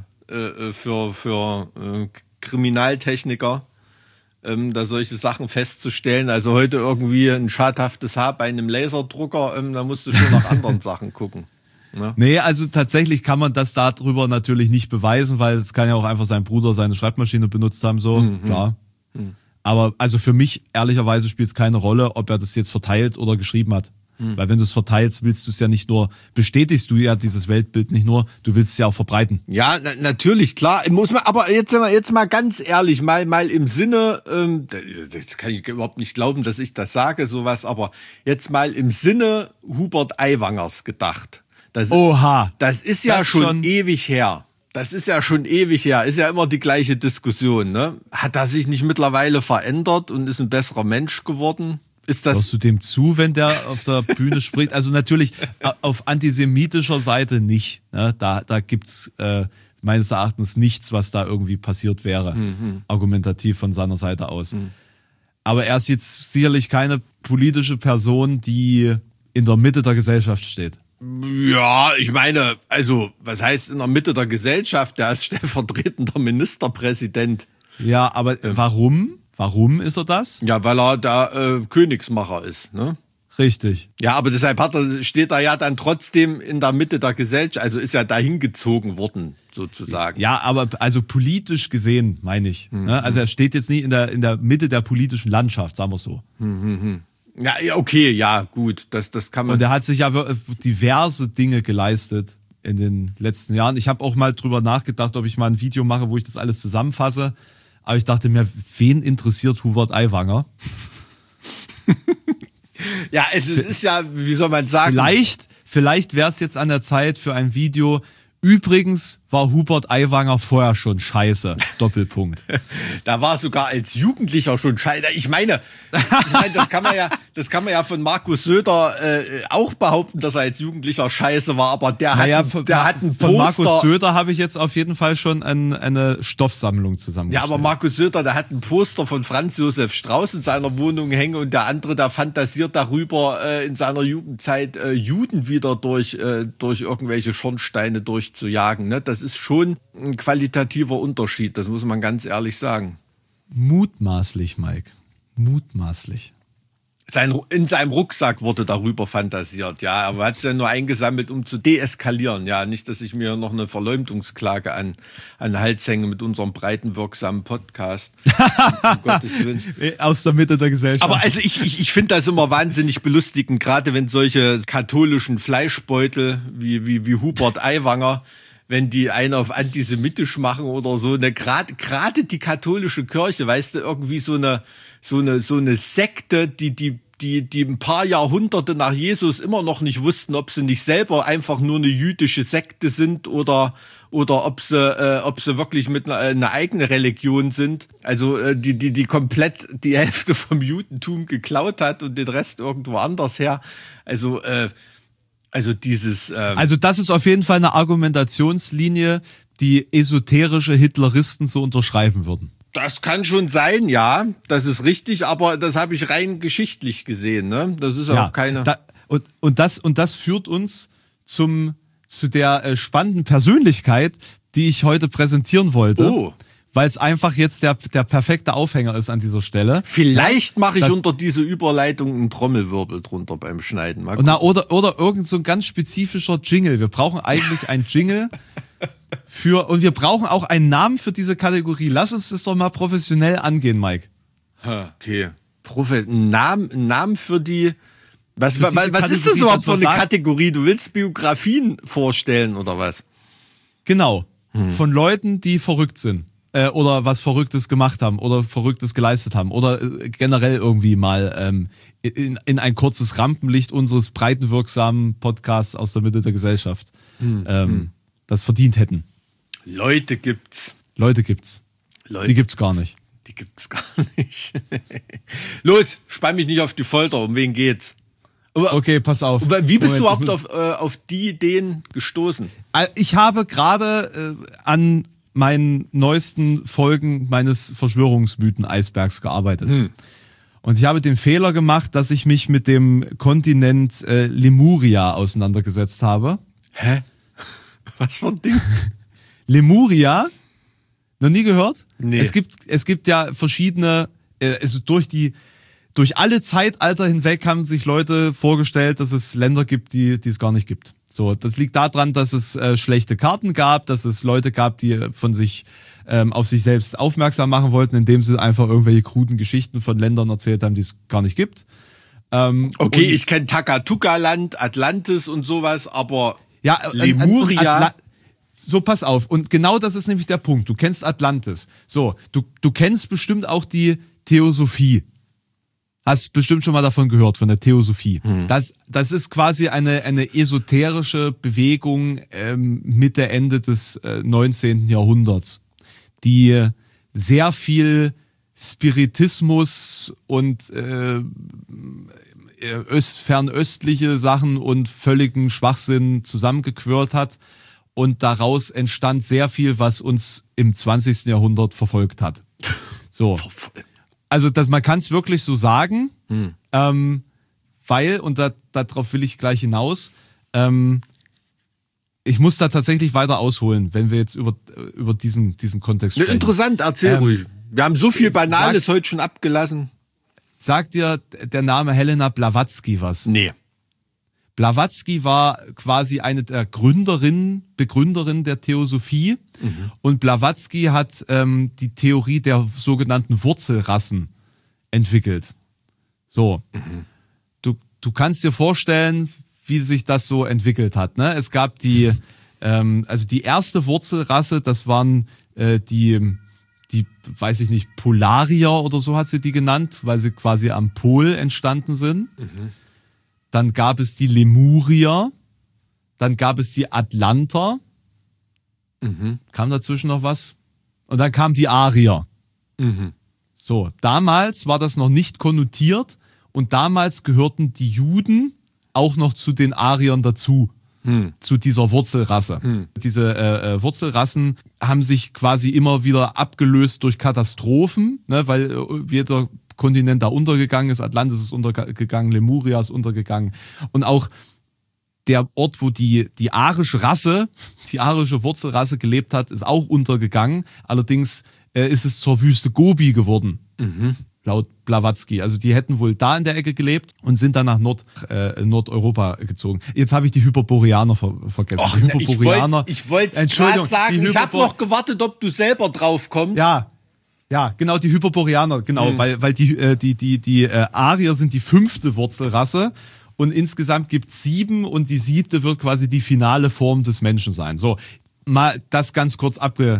für Kriminaltechniker, da solche Sachen festzustellen. Also heute irgendwie ein schadhaftes Haar bei einem Laserdrucker, da musst du schon nach anderen Sachen gucken. Ne? Nee, also tatsächlich kann man das darüber natürlich nicht beweisen, weil es kann ja auch einfach sein Bruder seine Schreibmaschine benutzt haben, so, klar. Aber also für mich, ehrlicherweise, spielt es keine Rolle, ob er das jetzt verteilt oder geschrieben hat. Weil wenn du es verteilst, willst du es ja nicht nur, bestätigst du ja dieses Weltbild nicht nur, du willst es ja auch verbreiten. Ja, natürlich, klar. Muss man, aber jetzt mal ganz ehrlich, mal im Sinne, das kann ich überhaupt nicht glauben, dass ich das sage, sowas, aber jetzt mal im Sinne Hubert Aiwangers gedacht. Oha. Das ist ja schon ewig her. Das ist ja schon ewig her. Ist ja immer die gleiche Diskussion, ne? Hat er sich nicht mittlerweile verändert und ist ein besserer Mensch geworden? Hörst du dem zu, wenn der auf der Bühne spricht? Also natürlich auf antisemitischer Seite nicht. Ne? Da gibt's meines Erachtens nichts, was da irgendwie passiert wäre, argumentativ von seiner Seite aus. Aber er ist jetzt sicherlich keine politische Person, die in der Mitte der Gesellschaft steht. Ja, ich meine, also, was heißt in der Mitte der Gesellschaft? Der ist stellvertretender Ministerpräsident. Ja, aber warum? Warum ist er das? Ja, weil er da Königsmacher ist, ne? Richtig. Ja, aber deshalb steht er ja dann trotzdem in der Mitte der Gesellschaft, also ist ja dahin gezogen worden, sozusagen. Ja, aber also politisch gesehen, meine ich. Ne? Also er steht jetzt nicht in der Mitte der politischen Landschaft, sagen wir so. Ja, okay, ja, gut, das kann man. Und er hat sich ja diverse Dinge geleistet in den letzten Jahren. Ich habe auch mal drüber nachgedacht, ob ich mal ein Video mache, wo ich das alles zusammenfasse. Aber ich dachte mir, wen interessiert Hubert Aiwanger? Ja, es ist ja, wie soll man sagen? Vielleicht wäre es jetzt an der Zeit für ein Video. Übrigens war Hubert Aiwanger vorher schon scheiße. Doppelpunkt. Da war sogar als Jugendlicher schon scheiße. Ich meine, das kann man ja von Markus Söder auch behaupten, dass er als Jugendlicher scheiße war, aber der hat ein Poster. Von Markus Söder habe ich jetzt auf jeden Fall schon eine Stoffsammlung zusammengestellt. Ja, aber Markus Söder, der hat ein Poster von Franz Josef Strauß in seiner Wohnung hängen und der andere, der fantasiert darüber, in seiner Jugendzeit Juden wieder durch irgendwelche Schornsteine durchzujagen. Ne? Das ist schon ein qualitativer Unterschied, das muss man ganz ehrlich sagen. Mutmaßlich, Mike. Mutmaßlich. In seinem Rucksack wurde darüber fantasiert, ja, aber hat es ja nur eingesammelt, um zu deeskalieren, ja, nicht, dass ich mir noch eine Verleumdungsklage an den Hals hänge mit unserem breiten, wirksamen Podcast. Um Gottes Willen. Aus der Mitte der Gesellschaft. Aber also ich finde das immer wahnsinnig belustigend, gerade wenn solche katholischen Fleischbeutel wie Hubert Aiwanger, wenn die einen auf antisemitisch machen oder so, ne, gerade die katholische Kirche, weißt du, irgendwie so eine Sekte, die ein paar Jahrhunderte nach Jesus immer noch nicht wussten, ob sie nicht selber einfach nur eine jüdische Sekte sind oder ob sie wirklich mit einer eigene Religion sind. Also die komplett die Hälfte vom Judentum geklaut hat und den Rest irgendwo anders her. Also dieses. Also das ist auf jeden Fall eine Argumentationslinie, die esoterische Hitleristen so unterschreiben würden. Das kann schon sein, ja, das ist richtig, aber das habe ich rein geschichtlich gesehen, ne? Das ist ja auch keine. Und das führt uns zu der spannenden Persönlichkeit, die ich heute präsentieren wollte. Oh. Weil es einfach jetzt der perfekte Aufhänger ist an dieser Stelle. Vielleicht mache ich unter diese Überleitung einen Trommelwirbel drunter beim Schneiden. Oder irgend so ein ganz spezifischer Jingle. Wir brauchen eigentlich einen Jingle und wir brauchen auch einen Namen für diese Kategorie. Lass uns das doch mal professionell angehen, Mike. Okay. Einen Namen für die. Was ist das überhaupt für eine Kategorie? Du willst Biografien vorstellen oder was? Genau. Von Leuten, die verrückt sind. Oder was Verrücktes gemacht haben oder Verrücktes geleistet haben oder generell irgendwie mal in ein kurzes Rampenlicht unseres breitenwirksamen Podcasts aus der Mitte der Gesellschaft das verdient hätten. Leute gibt's. Die gibt's gar nicht. Los, spann mich nicht auf die Folter. Um wen geht's? Okay, pass auf. Wie bist du überhaupt auf die Ideen gestoßen? Ich habe gerade an meinen neuesten Folgen meines Verschwörungsmythen-Eisbergs gearbeitet. Und ich habe den Fehler gemacht, dass ich mich mit dem Kontinent Lemuria auseinandergesetzt habe. Hä? Was für ein Ding? Lemuria? Noch nie gehört? Nee. Es gibt ja verschiedene, also durch alle Zeitalter hinweg haben sich Leute vorgestellt, dass es Länder gibt, die es gar nicht gibt. So, das liegt daran, dass es schlechte Karten gab, dass es Leute gab, die von sich auf sich selbst aufmerksam machen wollten, indem sie einfach irgendwelche kruden Geschichten von Ländern erzählt haben, die es gar nicht gibt. Okay, ich kenne Takatuka-Land, Atlantis und sowas, aber ja, Lemuria. So, pass auf. Und genau das ist nämlich der Punkt. Du kennst Atlantis. So, du kennst bestimmt auch die Theosophie. Hast bestimmt schon mal davon gehört, von der Theosophie. Das ist quasi eine esoterische Bewegung Mitte, Ende des 19. Jahrhunderts, die sehr viel Spiritismus und fernöstliche Sachen und völligen Schwachsinn zusammengequirlt hat. Und daraus entstand sehr viel, was uns im 20. Jahrhundert verfolgt hat. So. Also man kann es wirklich so sagen, weil, und darauf will ich gleich hinaus, ich muss da tatsächlich weiter ausholen, wenn wir jetzt über diesen Kontext sprechen. Interessant, erzähl ruhig. Wir haben so viel Banales heute schon abgelassen. Sagt dir der Name Helena Blavatsky was? Nee. Blavatsky war quasi eine der Begründerin der Theosophie. Und Blavatsky hat die Theorie der sogenannten Wurzelrassen entwickelt. So. Du kannst dir vorstellen, wie sich das so entwickelt hat. Ne? Es gab die erste Wurzelrasse, das waren die, weiß ich nicht, Polarier oder so hat sie die genannt, weil sie quasi am Pol entstanden sind. Dann gab es die Lemurier, dann gab es die Atlanter, kam dazwischen noch was? Und dann kamen die Arier. So, damals war das noch nicht konnotiert und damals gehörten die Juden auch noch zu den Ariern dazu, zu dieser Wurzelrasse. Diese Wurzelrassen haben sich quasi immer wieder abgelöst durch Katastrophen, ne, weil jeder Kontinent da untergegangen ist, Atlantis ist untergegangen, Lemuria ist untergegangen und auch der Ort, wo die arische Wurzelrasse gelebt hat, ist auch untergegangen. Allerdings ist es zur Wüste Gobi geworden, laut Blavatsky. Also die hätten wohl da in der Ecke gelebt und sind dann nach Nordeuropa gezogen. Jetzt habe ich die Hyperboreaner vergessen. Och, die Hyperboreaner. Ich wollte gerade sagen, ich habe noch gewartet, ob du selber drauf kommst. Ja, genau, die Hyperboreaner, genau, weil die Arier sind die 5. Wurzelrasse und insgesamt gibt es 7 und die 7. wird quasi die finale Form des Menschen sein. So, mal das ganz kurz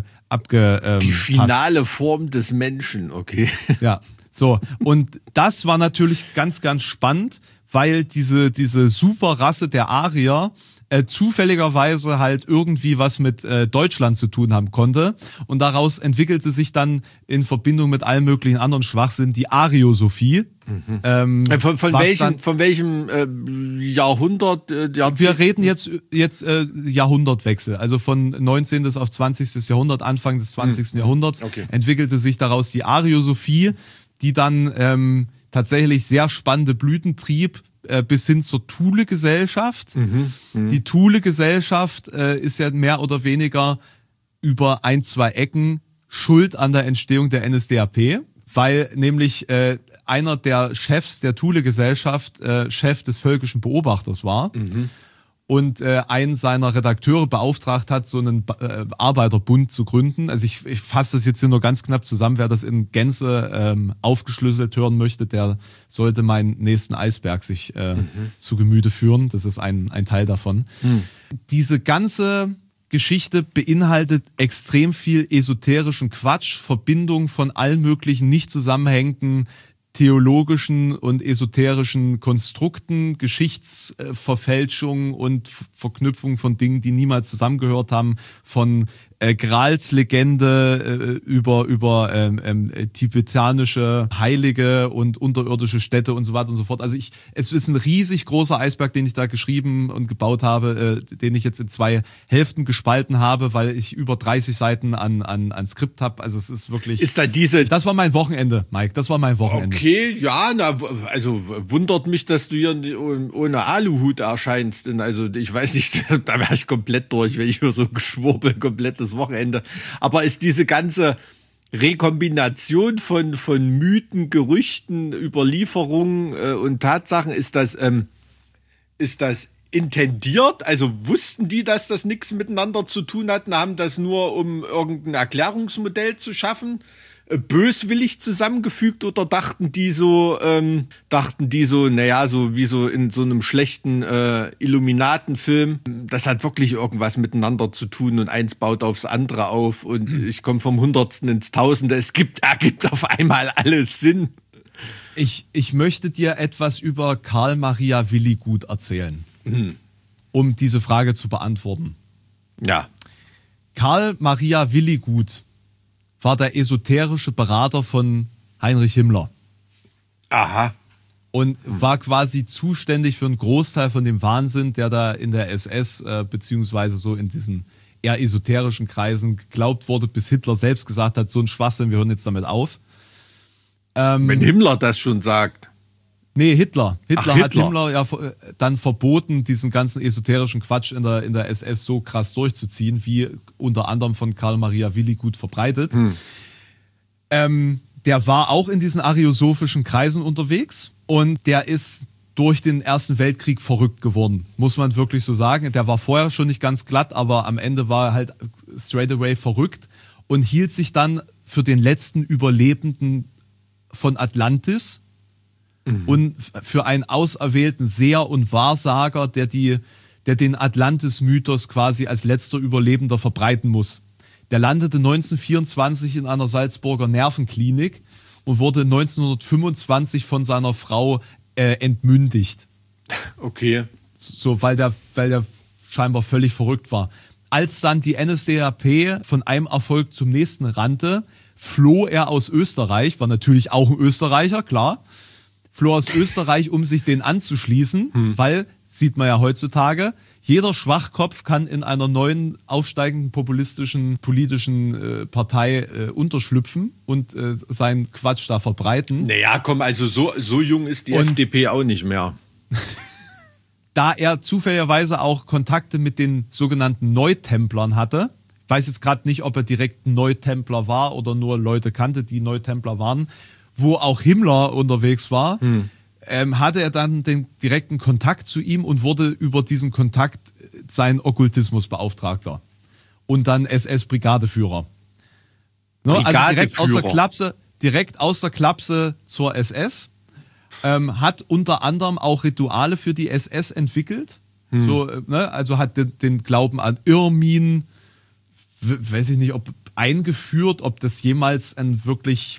die finale Form des Menschen, okay. Ja, so, und das war natürlich ganz, ganz spannend, weil diese Superrasse der Arier zufälligerweise halt irgendwie was mit Deutschland zu tun haben konnte. Und daraus entwickelte sich dann in Verbindung mit allen möglichen anderen Schwachsinn die Ariosophie. Von welchem Jahrhundert? Wir reden jetzt Jahrhundertwechsel. Also von 19. auf 20. Jahrhundert, Anfang des 20. Jahrhunderts entwickelte sich daraus die Ariosophie, die dann tatsächlich sehr spannende Blüten trieb, bis hin zur Thule-Gesellschaft. Die Thule-Gesellschaft ist ja mehr oder weniger über 1-2 Ecken schuld an der Entstehung der NSDAP, weil nämlich einer der Chefs der Thule-Gesellschaft Chef des Völkischen Beobachters war und einen seiner Redakteure beauftragt hat, so einen Arbeiterbund zu gründen. Also ich fasse das jetzt hier nur ganz knapp zusammen. Wer das in Gänze aufgeschlüsselt hören möchte, der sollte meinen nächsten Eisberg sich zu Gemüte führen. Das ist ein Teil davon. Diese ganze Geschichte beinhaltet extrem viel esoterischen Quatsch, Verbindung von allen möglichen nicht zusammenhängenden theologischen und esoterischen Konstrukten, Geschichtsverfälschungen und Verknüpfung von Dingen, die niemals zusammengehört haben, von Grals Legende über tibetanische Heilige und unterirdische Städte und so weiter und so fort. Also es ist ein riesig großer Eisberg, den ich da geschrieben und gebaut habe, den ich jetzt in 2 Hälften gespalten habe, weil ich über 30 Seiten an Skript habe. Also es ist wirklich... Ist da Das war mein Wochenende, Mike. Das war mein Wochenende. Okay, ja, also wundert mich, dass du hier ohne Aluhut erscheinst. Denn also ich weiß nicht, da wäre ich komplett durch, wenn ich hier so geschwurbel, komplettes Wochenende. Aber ist diese ganze Rekombination von Mythen, Gerüchten, Überlieferungen und Tatsachen, ist das intendiert? Also wussten die, dass das nichts miteinander zu tun hat und haben das nur, um irgendein Erklärungsmodell zu schaffen, böswillig zusammengefügt, oder dachten die so, naja, so wie so in so einem schlechten Illuminatenfilm, das hat wirklich irgendwas miteinander zu tun und eins baut aufs andere auf und ich komme vom Hundertsten ins Tausende, ergibt auf einmal alles Sinn. Ich möchte dir etwas über Karl Maria Willigut erzählen, um diese Frage zu beantworten. Ja. Karl Maria Willigut war der esoterische Berater von Heinrich Himmler. Aha. Und war quasi zuständig für einen Großteil von dem Wahnsinn, der da in der SS beziehungsweise so in diesen eher esoterischen Kreisen geglaubt wurde, bis Hitler selbst gesagt hat, so ein Schwachsinn, wir hören jetzt damit auf. Wenn Himmler das schon sagt. Nee, Hitler. Hitler hat Himmler ja dann verboten, diesen ganzen esoterischen Quatsch in der SS so krass durchzuziehen, wie unter anderem von Karl Maria Willigut verbreitet. Der war auch in diesen ariosophischen Kreisen unterwegs und der ist durch den Ersten Weltkrieg verrückt geworden, muss man wirklich so sagen. Der war vorher schon nicht ganz glatt, aber am Ende war er halt straight away verrückt und hielt sich dann für den letzten Überlebenden von Atlantis und für einen auserwählten Seher und Wahrsager, der den Atlantis-Mythos quasi als letzter Überlebender verbreiten muss. Der landete 1924 in einer Salzburger Nervenklinik und wurde 1925 von seiner Frau entmündigt. Okay. So, weil der scheinbar völlig verrückt war. Als dann die NSDAP von einem Erfolg zum nächsten rannte, floh er aus Österreich, war natürlich auch ein Österreicher, klar, floh aus Österreich, um sich denen anzuschließen, weil, sieht man ja heutzutage, jeder Schwachkopf kann in einer neuen, aufsteigenden populistischen, politischen Partei unterschlüpfen und seinen Quatsch da verbreiten. Naja, komm, also so jung ist die FDP auch nicht mehr. Da er zufälligerweise auch Kontakte mit den sogenannten Neutemplern hatte, ich weiß jetzt gerade nicht, ob er direkt ein Neutempler war oder nur Leute kannte, die Neutempler waren, wo auch Himmler unterwegs war, hatte er dann den direkten Kontakt zu ihm und wurde über diesen Kontakt sein Okkultismusbeauftragter und dann SS-Brigadeführer. Ne? Also direkt aus der Klapse zur SS, hat unter anderem auch Rituale für die SS entwickelt. So, ne? Also hat den Glauben an Irmin, weiß ich nicht, ob eingeführt, ob das jemals ein wirklich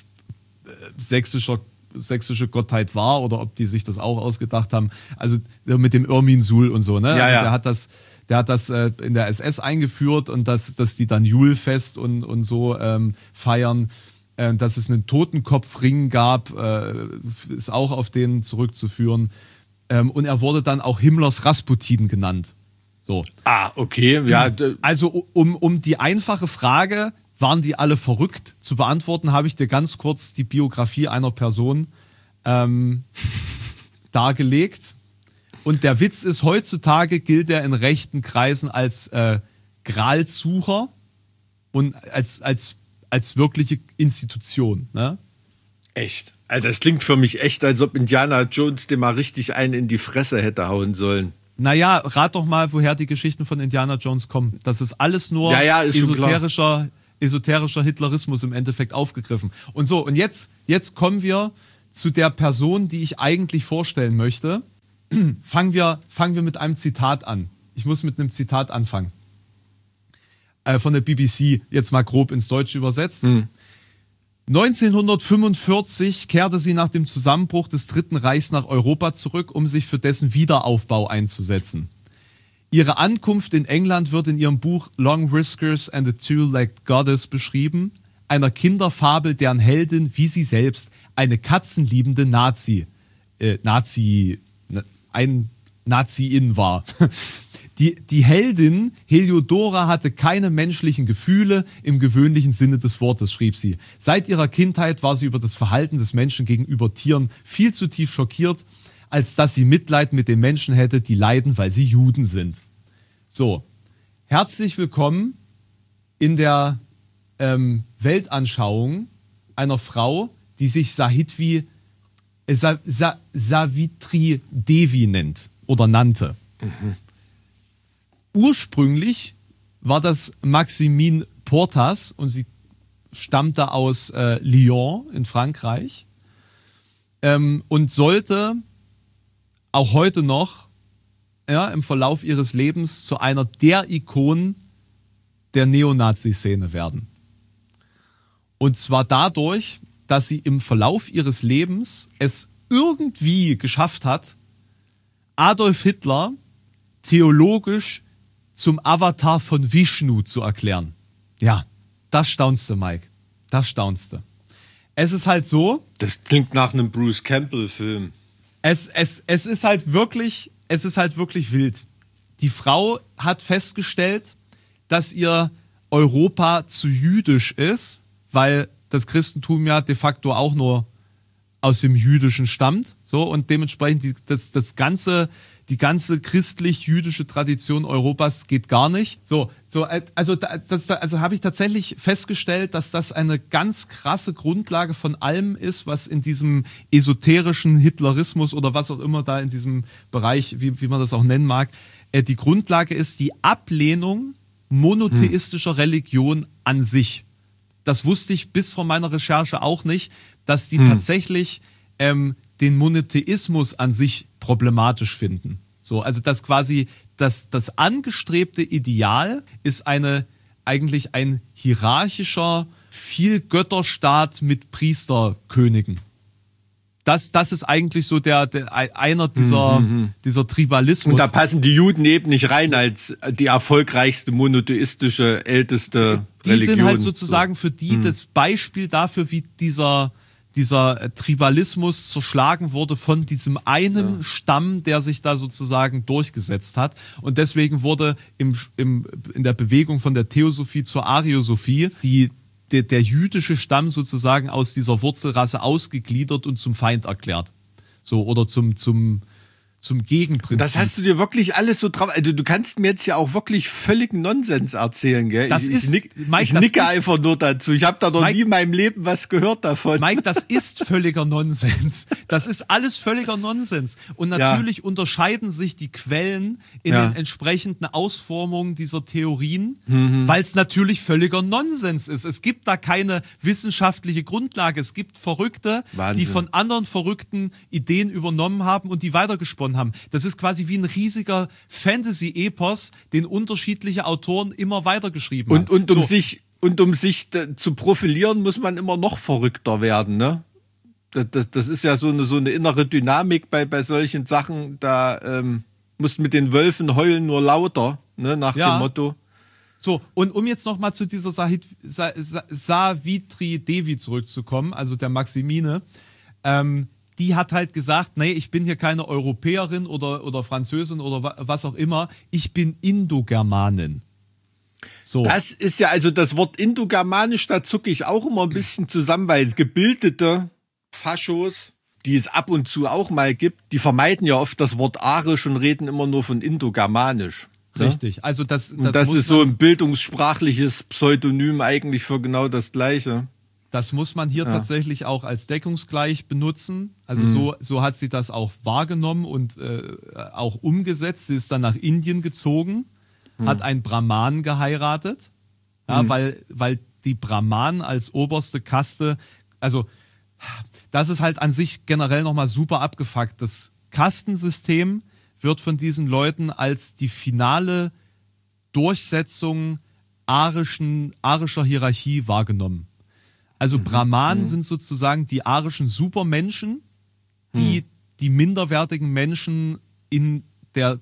sächsische Gottheit war oder ob die sich das auch ausgedacht haben. Also mit dem Irminsul und so, ne? Ja, ja. Der hat das in der SS eingeführt und dass die dann Julfest und so feiern. Dass es einen Totenkopfring gab, ist auch auf den zurückzuführen. Und er wurde dann auch Himmlers Rasputin genannt. So. Ah, okay. Ja. Also um die einfache Frage, waren die alle verrückt, zu beantworten, habe ich dir ganz kurz die Biografie einer Person dargelegt. Und der Witz ist, heutzutage gilt er in rechten Kreisen als Gralsucher und als wirkliche Institution. Ne? Echt? Also das klingt für mich echt, als ob Indiana Jones dem mal richtig einen in die Fresse hätte hauen sollen. Naja, rat doch mal, woher die Geschichten von Indiana Jones kommen. Das ist alles nur ist esoterischer Hitlerismus im Endeffekt aufgegriffen. Und so, und jetzt kommen wir zu der Person, die ich eigentlich vorstellen möchte. Fangen wir mit einem Zitat an. Ich muss mit einem Zitat anfangen. Von der BBC, jetzt mal grob ins Deutsche übersetzt. 1945 kehrte sie nach dem Zusammenbruch des Dritten Reichs nach Europa zurück, um sich für dessen Wiederaufbau einzusetzen. Ihre Ankunft in England wird in ihrem Buch Long Whiskers and the Two-Legged Goddess beschrieben, einer Kinderfabel, deren Heldin, wie sie selbst, eine katzenliebende Naziin war. Die Heldin Heliodora hatte keine menschlichen Gefühle im gewöhnlichen Sinne des Wortes, schrieb sie. Seit ihrer Kindheit war sie über das Verhalten des Menschen gegenüber Tieren viel zu tief schockiert, als dass sie Mitleid mit den Menschen hätte, die leiden, weil sie Juden sind. So, herzlich willkommen in der Weltanschauung einer Frau, die sich Savitri Devi nennt oder nannte. Mhm. Ursprünglich war das Maximine Portas und sie stammte aus Lyon in Frankreich und sollte auch heute noch im Verlauf ihres Lebens zu einer der Ikonen der Neonazi-Szene werden. Und zwar dadurch, dass sie im Verlauf ihres Lebens es irgendwie geschafft hat, Adolf Hitler theologisch zum Avatar von Vishnu zu erklären. Ja, das staunst du, Mike. Das staunst du. Es ist halt so. Das klingt nach einem Bruce Campbell-Film. Es ist halt wirklich wild. Die Frau hat festgestellt, dass ihr Europa zu jüdisch ist, weil das Christentum ja de facto auch nur aus dem Jüdischen stammt. So, und dementsprechend die ganze christlich-jüdische Tradition Europas geht gar nicht. Also habe ich tatsächlich festgestellt, dass das eine ganz krasse Grundlage von allem ist, was in diesem esoterischen Hitlerismus oder was auch immer da in diesem Bereich, wie man das auch nennen mag, die Grundlage ist die Ablehnung monotheistischer Religion an sich. Das wusste ich bis vor meiner Recherche auch nicht, dass die tatsächlich den Monotheismus an sich problematisch finden. So, also dass quasi das angestrebte Ideal ist eigentlich ein hierarchischer Vielgötterstaat mit Priesterkönigen. Das ist eigentlich so einer dieser Tribalismus. Und da passen die Juden eben nicht rein als die erfolgreichste monotheistische, älteste Religion. Die sind halt sozusagen für die das Beispiel dafür, wie dieser Tribalismus zerschlagen wurde von diesem einen Stamm, der sich da sozusagen durchgesetzt hat. Und deswegen wurde in der Bewegung von der Theosophie zur Ariosophie der jüdische Stamm sozusagen aus dieser Wurzelrasse ausgegliedert und zum Feind erklärt. So, oder zum Gegenprinzip. Das hast du dir wirklich alles so drauf. Also du kannst mir jetzt ja auch wirklich völligen Nonsens erzählen, gell? Ich nicke einfach nur dazu. Ich habe da noch nie in meinem Leben was gehört davon. Mike, das ist völliger Nonsens. Das ist alles völliger Nonsens. Und natürlich unterscheiden sich die Quellen in den entsprechenden Ausformungen dieser Theorien, weil es natürlich völliger Nonsens ist. Es gibt da keine wissenschaftliche Grundlage. Es gibt Verrückte, die von anderen Verrückten Ideen übernommen haben und die weitergesponnen haben. Das ist quasi wie ein riesiger Fantasy-Epos, den unterschiedliche Autoren immer weitergeschrieben haben. Und um sich zu profilieren, muss man immer noch verrückter werden, ne? Das ist ja so eine innere Dynamik bei solchen Sachen. Da musst mit den Wölfen heulen nur lauter, ne? Nach dem Motto. So, und um jetzt nochmal zu dieser Savitri Devi zurückzukommen, also der Maximine, die hat halt gesagt, nee, ich bin hier keine Europäerin oder Französin oder was auch immer, ich bin Indogermanin. So. Das ist ja, also das Wort Indogermanisch, da zucke ich auch immer ein bisschen zusammen, weil gebildete Faschos, die es ab und zu auch mal gibt, die vermeiden ja oft das Wort Arisch und reden immer nur von Indogermanisch. Richtig, also das ist so ein bildungssprachliches Pseudonym eigentlich für genau das Gleiche. Das muss man hier tatsächlich auch als deckungsgleich benutzen. Also so hat sie das auch wahrgenommen und auch umgesetzt. Sie ist dann nach Indien gezogen, hat einen Brahmanen geheiratet, weil die Brahmanen als oberste Kaste, also das ist halt an sich generell nochmal super abgefuckt. Das Kastensystem wird von diesen Leuten als die finale Durchsetzung arischer Hierarchie wahrgenommen. Also Brahmanen sind sozusagen die arischen Supermenschen, die minderwertigen Menschen in der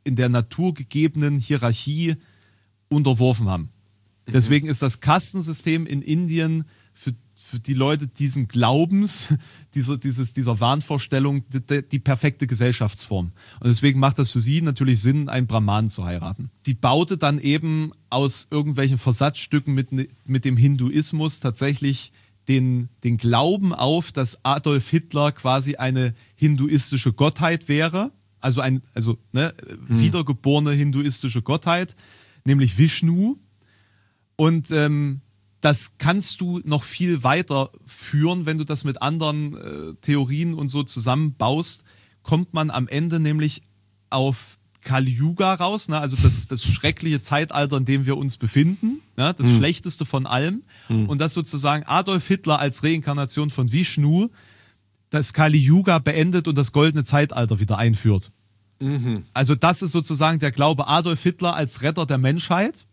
in der naturgegebenen Hierarchie unterworfen haben. Deswegen ist das Kastensystem in Indien für die Leute diesen Glaubens, dieser Wahnvorstellung die perfekte Gesellschaftsform. Und deswegen macht das für sie natürlich Sinn, einen Brahmanen zu heiraten. Sie baute dann eben aus irgendwelchen Versatzstücken mit dem Hinduismus tatsächlich den Glauben auf, dass Adolf Hitler quasi eine hinduistische Gottheit wäre, also wiedergeborene hinduistische Gottheit, nämlich Vishnu. Und das kannst du noch viel weiter führen, wenn du das mit anderen Theorien und so zusammenbaust, kommt man am Ende nämlich auf Kali Yuga raus, ne? Also das schreckliche Zeitalter, in dem wir uns befinden, ne? Das Schlechteste von allem. Und dass sozusagen Adolf Hitler als Reinkarnation von Vishnu das Kali Yuga beendet und das goldene Zeitalter wieder einführt. Also das ist sozusagen der Glaube Adolf Hitler als Retter der Menschheit.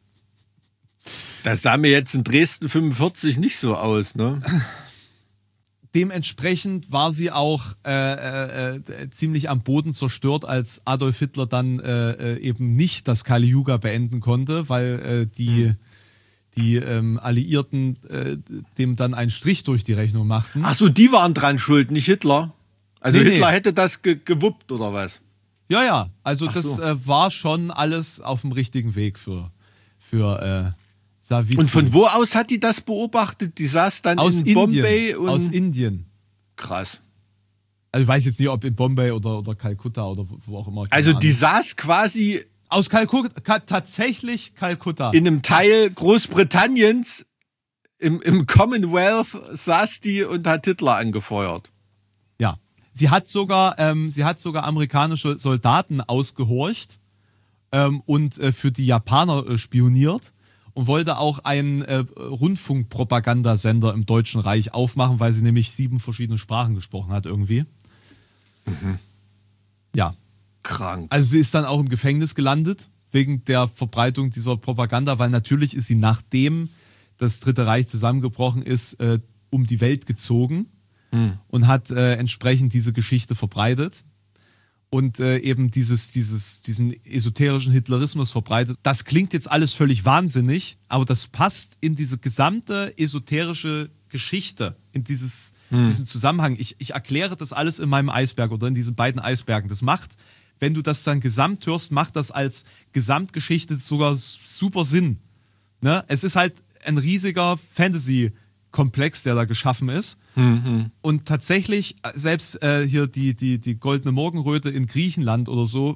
Das sah mir jetzt in Dresden 45 nicht so aus, ne? Dementsprechend war sie auch ziemlich am Boden zerstört, als Adolf Hitler dann eben nicht das Kali Yuga beenden konnte, weil die Alliierten dem dann einen Strich durch die Rechnung machten. Ach so, die waren dran schuld, nicht Hitler? Also Nee, Hitler hätte das gewuppt, oder was? Ja, also Ach das so. war schon alles auf dem richtigen Weg für Savitri. Und von wo aus hat die das beobachtet? Die saß dann aus in Bombay und... Aus Indien. Krass. Also ich weiß jetzt nicht, ob in Bombay oder Kalkutta oder wo auch immer. Keine Also die Ahnung. saß quasi Aus Kalkutta, tatsächlich Kalkutta. in einem Teil Großbritanniens, im Commonwealth saß die und hat Hitler angefeuert. Ja. Sie hat sogar amerikanische Soldaten ausgehorcht und für die Japaner spioniert und wollte auch einen Rundfunkpropagandasender im Deutschen Reich aufmachen, weil sie nämlich 7 verschiedene Sprachen gesprochen hat irgendwie. Ja. Krank. Also sie ist dann auch im Gefängnis gelandet wegen der Verbreitung dieser Propaganda, weil natürlich ist sie, nachdem das Dritte Reich zusammengebrochen ist, um die Welt gezogen und hat entsprechend diese Geschichte verbreitet und eben diesen esoterischen Hitlerismus verbreitet. Das klingt jetzt alles völlig wahnsinnig, aber das passt in diese gesamte esoterische Geschichte, in diesen Zusammenhang. Ich erkläre das alles in meinem Eisberg oder in diesen beiden Eisbergen. Das macht, wenn du das dann gesamt hörst, macht das als Gesamtgeschichte sogar super Sinn. Ne? Es ist halt ein riesiger Fantasy-Komplex, der da geschaffen ist. Und tatsächlich, selbst hier die Goldene Morgenröte in Griechenland oder so,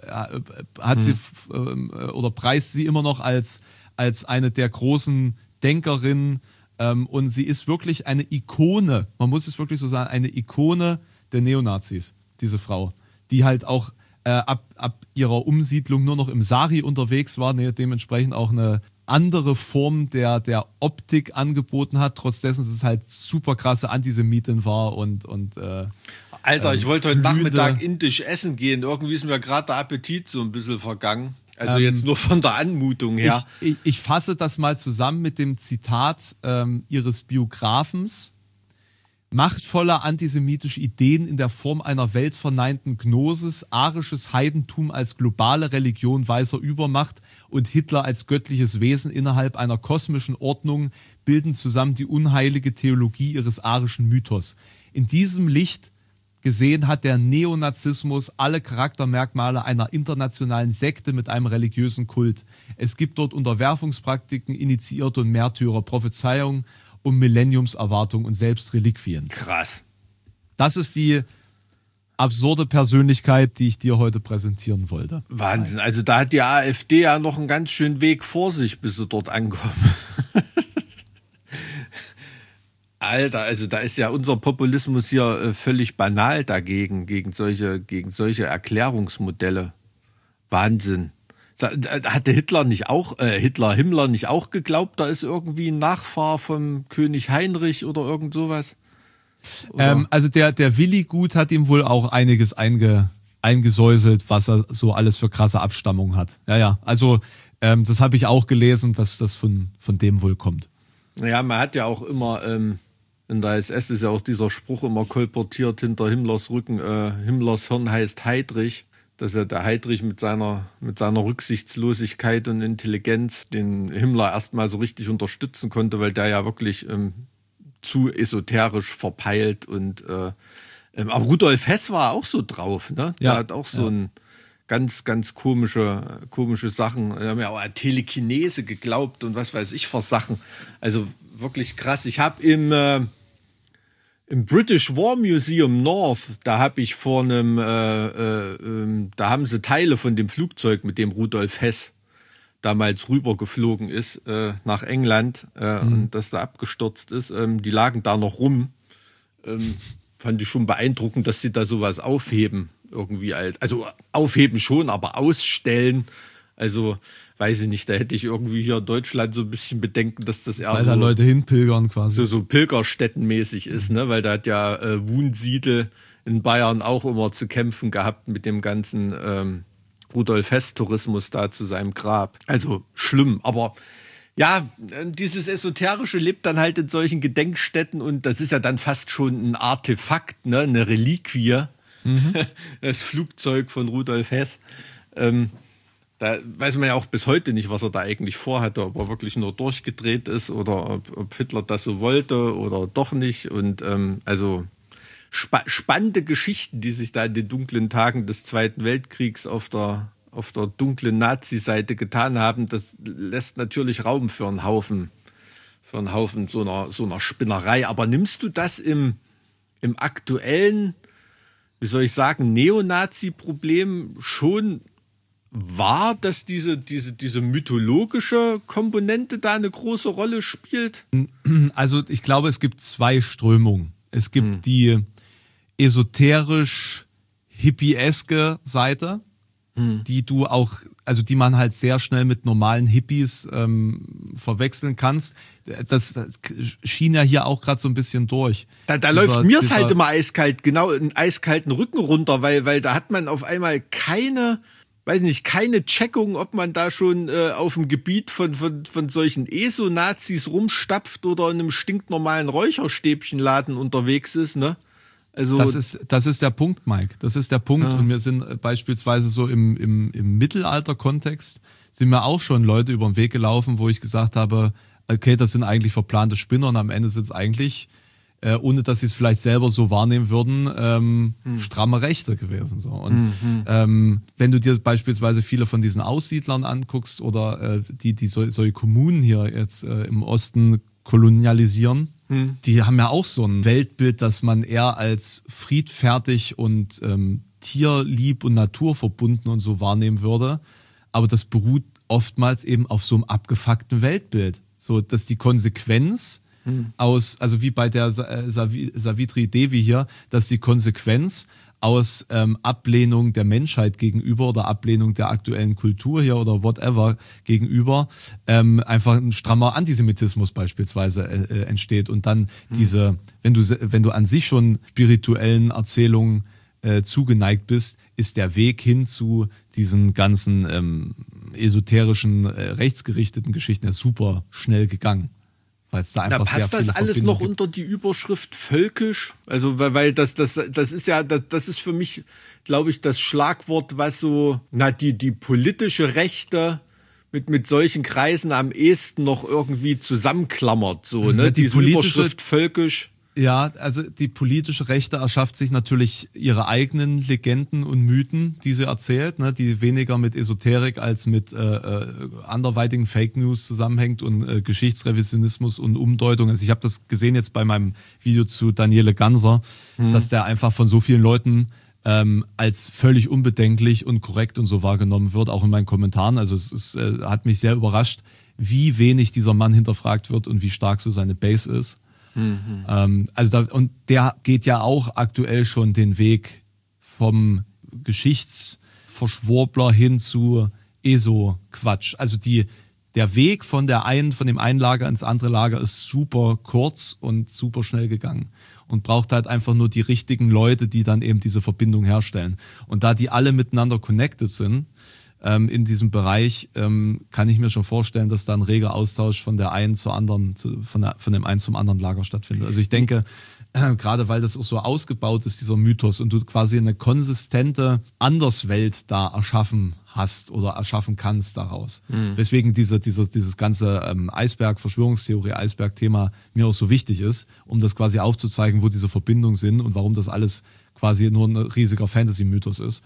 hat sie oder preist sie immer noch als eine der großen Denkerinnen. Und sie ist wirklich eine Ikone, man muss es wirklich so sagen, eine Ikone der Neonazis, diese Frau, die halt auch ab ihrer Umsiedlung nur noch im Sari unterwegs war, dementsprechend auch eine andere Form der Optik angeboten hat, trotz dessen es halt super krasse Antisemitin war und Alter, ich wollte heute müde. Nachmittag indisch essen gehen. Irgendwie ist mir gerade der Appetit so ein bisschen vergangen. Also jetzt nur von der Anmutung her. Ich fasse das mal zusammen mit dem Zitat ihres Biografens. Machtvolle antisemitische Ideen in der Form einer weltverneinten Gnosis, arisches Heidentum als globale Religion weißer Übermacht und Hitler als göttliches Wesen innerhalb einer kosmischen Ordnung bilden zusammen die unheilige Theologie ihres arischen Mythos. In diesem Licht gesehen hat der Neonazismus alle Charaktermerkmale einer internationalen Sekte mit einem religiösen Kult. Es gibt dort Unterwerfungspraktiken, Initiierte und Märtyrer, Prophezeiungen und Millenniumserwartungen und selbst Reliquien. Krass. Das ist die absurde Persönlichkeit, die ich dir heute präsentieren wollte. Wahnsinn. Also da hat die AfD ja noch einen ganz schönen Weg vor sich, bis sie dort ankommen. Alter, also da ist ja unser Populismus hier völlig banal dagegen, gegen solche Erklärungsmodelle. Wahnsinn. Hatte Himmler nicht auch geglaubt, da ist irgendwie ein Nachfahr vom König Heinrich oder irgend sowas? Also der Willi Gut hat ihm wohl auch einiges eingesäuselt, was er so alles für krasse Abstammung hat. Ja, also das habe ich auch gelesen, dass das von dem wohl kommt. Naja, man hat ja auch immer, in der SS ist ja auch dieser Spruch immer kolportiert hinter Himmlers Rücken, Himmlers Hirn heißt Heydrich. dass er der Heydrich mit seiner Rücksichtslosigkeit und Intelligenz den Himmler erstmal so richtig unterstützen konnte, weil der ja wirklich zu esoterisch verpeilt und aber Rudolf Hess war auch so drauf, ne? Der hat auch so ein ganz, ganz komische Sachen. Wir haben ja auch an Telekinese geglaubt und was weiß ich für Sachen. Also wirklich krass. Ich habe im British War Museum North, da habe ich vor einem, da haben sie Teile von dem Flugzeug, mit dem Rudolf Hess damals rübergeflogen ist nach England und das da abgestürzt ist. Die lagen da noch rum. Fand ich schon beeindruckend, dass sie da sowas aufheben. Irgendwie halt. Also aufheben schon, aber ausstellen. Also weiß ich nicht, da hätte ich irgendwie hier in Deutschland so ein bisschen Bedenken, dass das eher weil da Leute hinpilgern quasi. So Pilgerstättenmäßig ist, ne? Weil da hat ja Wunsiedel in Bayern auch immer zu kämpfen gehabt mit dem ganzen Rudolf Hess-Tourismus da zu seinem Grab. Also schlimm, aber ja, dieses Esoterische lebt dann halt in solchen Gedenkstätten und das ist ja dann fast schon ein Artefakt, ne? Eine Reliquie. Das Flugzeug von Rudolf Hess. Da weiß man ja auch bis heute nicht, was er da eigentlich vorhatte, ob er wirklich nur durchgedreht ist oder ob Hitler das so wollte oder doch nicht. Und also spannende Geschichten, die sich da in den dunklen Tagen des Zweiten Weltkriegs auf der dunklen Nazi-Seite getan haben. Das lässt natürlich Raum für einen Haufen so einer Spinnerei. Aber nimmst du das im aktuellen, wie soll ich sagen, Neonazi-Problem schon wahr, dass diese mythologische Komponente da eine große Rolle spielt? Also ich glaube, es gibt zwei Strömungen. Es gibt die esoterisch-hippieske Seite, die du auch, also die man halt sehr schnell mit normalen Hippies verwechseln kannst. Das schien ja hier auch gerade so ein bisschen durch. Da läuft mir's halt immer eiskalt, genau, einen eiskalten Rücken runter, weil da hat man auf einmal keine Checkung, ob man da schon auf dem Gebiet von solchen ESO-Nazis rumstapft oder in einem stinknormalen Räucherstäbchenladen unterwegs ist, ne? Also das ist der Punkt, Mike. Das ist der Punkt. Ja. Und wir sind beispielsweise so im Mittelalter-Kontext, sind mir auch schon Leute über den Weg gelaufen, wo ich gesagt habe, okay, das sind eigentlich verplante Spinner und am Ende sind es eigentlich, ohne dass sie es vielleicht selber so wahrnehmen würden, stramme Rechte gewesen. So. Und wenn du dir beispielsweise viele von diesen Aussiedlern anguckst oder die solche Kommunen hier jetzt im Osten kolonialisieren, die haben ja auch so ein Weltbild, das man eher als friedfertig und tierlieb und naturverbunden und so wahrnehmen würde. Aber das beruht oftmals eben auf so einem abgefuckten Weltbild. So, dass die Konsequenz also wie bei der Savitri Devi hier, dass die Konsequenz aus Ablehnung der Menschheit gegenüber oder Ablehnung der aktuellen Kultur hier oder whatever gegenüber einfach ein strammer Antisemitismus beispielsweise entsteht und dann wenn du an sich schon spirituellen Erzählungen zugeneigt bist, ist der Weg hin zu diesen ganzen esoterischen, rechtsgerichteten Geschichten ja super schnell gegangen. Da einfach passt das alles noch unter die Überschrift völkisch? Also, weil das ist für mich, glaube ich, das Schlagwort, was so, die politische Rechte mit solchen Kreisen am ehesten noch irgendwie zusammenklammert, so, ne? Diese Überschrift völkisch. Ja, also die politische Rechte erschafft sich natürlich ihre eigenen Legenden und Mythen, die sie erzählt, ne, die weniger mit Esoterik als mit anderweitigen Fake News zusammenhängt und Geschichtsrevisionismus und Umdeutung. Also ich habe das gesehen jetzt bei meinem Video zu Daniele Ganser, dass der einfach von so vielen Leuten als völlig unbedenklich und korrekt und so wahrgenommen wird, auch in meinen Kommentaren. Also es hat mich sehr überrascht, wie wenig dieser Mann hinterfragt wird und wie stark so seine Base ist. Und der geht ja auch aktuell schon den Weg vom Geschichtsverschwurbler hin zu ESO-Quatsch. Also der Weg von dem einen Lager ins andere Lager ist super kurz und super schnell gegangen und braucht halt einfach nur die richtigen Leute, die dann eben diese Verbindung herstellen. Und da die alle miteinander connected sind, in diesem Bereich, kann ich mir schon vorstellen, dass da ein reger Austausch von der einen zur anderen, von dem einen zum anderen Lager stattfindet. Also ich denke, gerade weil das auch so ausgebaut ist, dieser Mythos, und du quasi eine konsistente Anderswelt da erschaffen hast oder erschaffen kannst daraus. Weswegen dieses ganze Eisberg-Verschwörungstheorie, Eisberg-Thema mir auch so wichtig ist, um das quasi aufzuzeigen, wo diese Verbindungen sind und warum das alles quasi nur ein riesiger Fantasy-Mythos ist.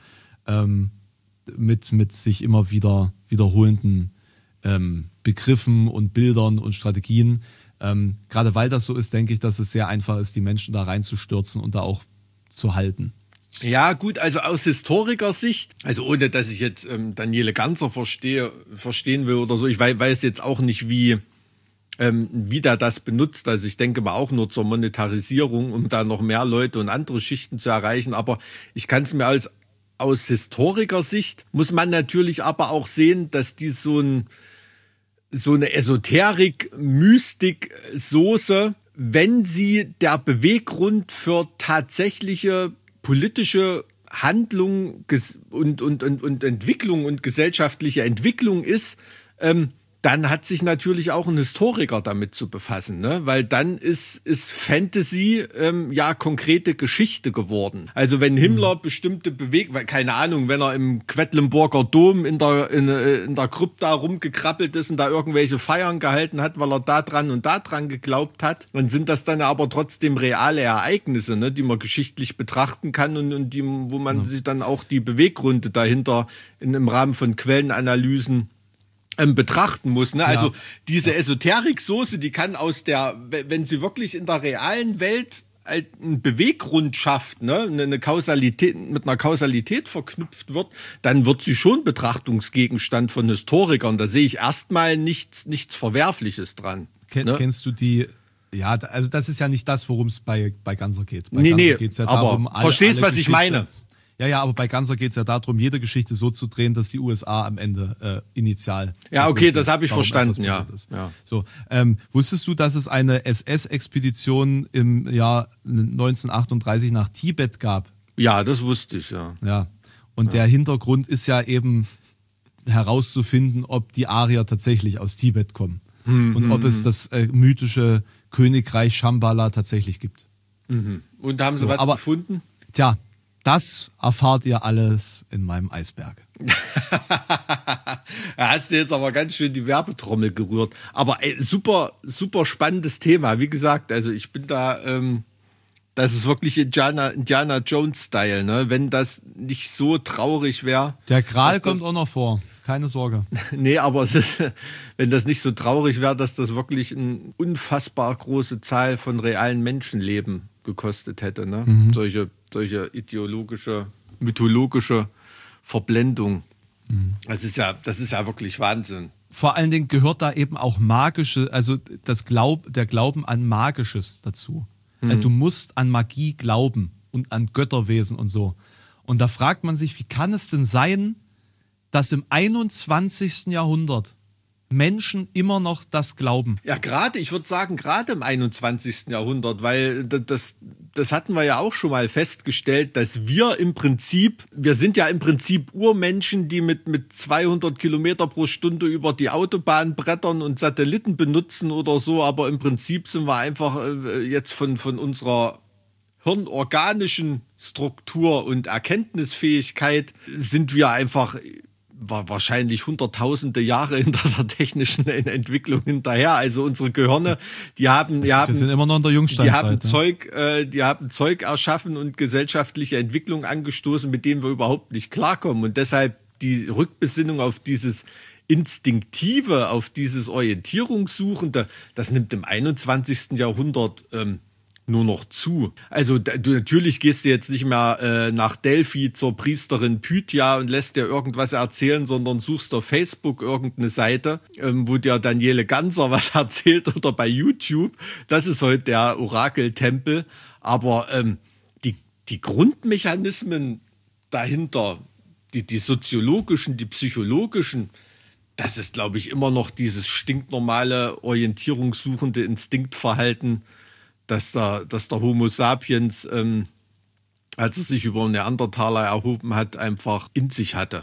Mit sich immer wieder wiederholenden Begriffen und Bildern und Strategien. Gerade weil das so ist, denke ich, dass es sehr einfach ist, die Menschen da reinzustürzen und da auch zu halten. Ja, gut, also aus Historikersicht, also ohne dass ich jetzt Daniele Ganser verstehen will oder so, ich weiß jetzt auch nicht, wie der das benutzt. Also ich denke mal auch nur zur Monetarisierung, um da noch mehr Leute und andere Schichten zu erreichen. Aber ich kann es mir aus Historikersicht, muss man natürlich aber auch sehen, dass die so eine Esoterik, Mystik, Soße, wenn sie der Beweggrund für tatsächliche politische Handlung und Entwicklung und gesellschaftliche Entwicklung ist, dann hat sich natürlich auch ein Historiker damit zu befassen, ne? Weil dann ist Fantasy ja konkrete Geschichte geworden. Also wenn Himmler bestimmte keine Ahnung, wenn er im Quedlinburger Dom in der Krypta rumgekrabbelt ist und da irgendwelche Feiern gehalten hat, weil er da dran und da dran geglaubt hat, dann sind das dann aber trotzdem reale Ereignisse, ne, die man geschichtlich betrachten kann und die, wo man sich dann auch die Beweggründe dahinter im Rahmen von Quellenanalysen betrachten muss. Ne? Also diese Esoterik-Soße, die kann wenn sie wirklich in der realen Welt einen Beweggrund schafft, ne? Eine Kausalität, mit einer Kausalität verknüpft wird, dann wird sie schon Betrachtungsgegenstand von Historikern. Da sehe ich erstmal nichts Verwerfliches dran. Ne? Kennst du die? Ja, also das ist ja nicht das, worum es bei Ganser geht. Bei Nee, Ganser geht's ja darum, aber verstehst, was ich meine? Ja, aber bei Ganser geht es ja darum, jede Geschichte so zu drehen, dass die USA am Ende initial. Ja, okay, das habe ich verstanden, ja. So, wusstest du, dass es eine SS-Expedition im Jahr 1938 nach Tibet gab? Ja, das wusste ich, ja. Ja, und der Hintergrund ist ja eben herauszufinden, ob die Arier tatsächlich aus Tibet kommen und ob es das mythische Königreich Shambhala tatsächlich gibt. Und haben sie was gefunden? Tja, das erfahrt ihr alles in meinem Eisberg. Da hast du jetzt aber ganz schön die Werbetrommel gerührt. Aber super, super spannendes Thema. Wie gesagt, also ich bin da, das ist wirklich Indiana Jones-Style, ne? Wenn das nicht so traurig wäre. Der Gral kommt auch noch vor, keine Sorge. Nee, aber wenn das nicht so traurig wäre, dass das wirklich eine unfassbar große Zahl von realen Menschenleben gekostet hätte, ne? Solche ideologische, mythologische Verblendung. Das ist ja wirklich Wahnsinn. Vor allen Dingen gehört da eben auch der Glauben an Magisches dazu. Du musst an Magie glauben und an Götterwesen und so. Und da fragt man sich, wie kann es denn sein, dass im 21. Jahrhundert Menschen immer noch das glauben? Ja, ich würde sagen, gerade im 21. Jahrhundert, weil das hatten wir ja auch schon mal festgestellt, dass wir sind ja im Prinzip Urmenschen, die mit 200 Kilometer pro Stunde über die Autobahn brettern und Satelliten benutzen oder so, aber im Prinzip sind wir einfach jetzt von unserer hirnorganischen Struktur und Erkenntnisfähigkeit sind wir einfach wahrscheinlich hunderttausende Jahre hinter der technischen Entwicklung hinterher. Also unsere Gehirne, wir sind immer noch in der Jungsteinzeit. Die haben Zeug erschaffen und gesellschaftliche Entwicklung angestoßen, mit denen wir überhaupt nicht klarkommen. Und deshalb die Rückbesinnung auf dieses Instinktive, auf dieses Orientierungssuchende, das nimmt im 21. Jahrhundert nur noch zu. Also natürlich gehst du jetzt nicht mehr nach Delphi zur Priesterin Pythia und lässt dir irgendwas erzählen, sondern suchst auf Facebook irgendeine Seite, wo dir Daniele Ganser was erzählt oder bei YouTube. Das ist heute der Orakeltempel. Aber die Grundmechanismen dahinter, die soziologischen, die psychologischen, das ist, glaube ich, immer noch dieses stinknormale, orientierungssuchende Instinktverhalten, dass der Homo sapiens, als er sich über Neandertaler erhoben hat, einfach in sich hatte.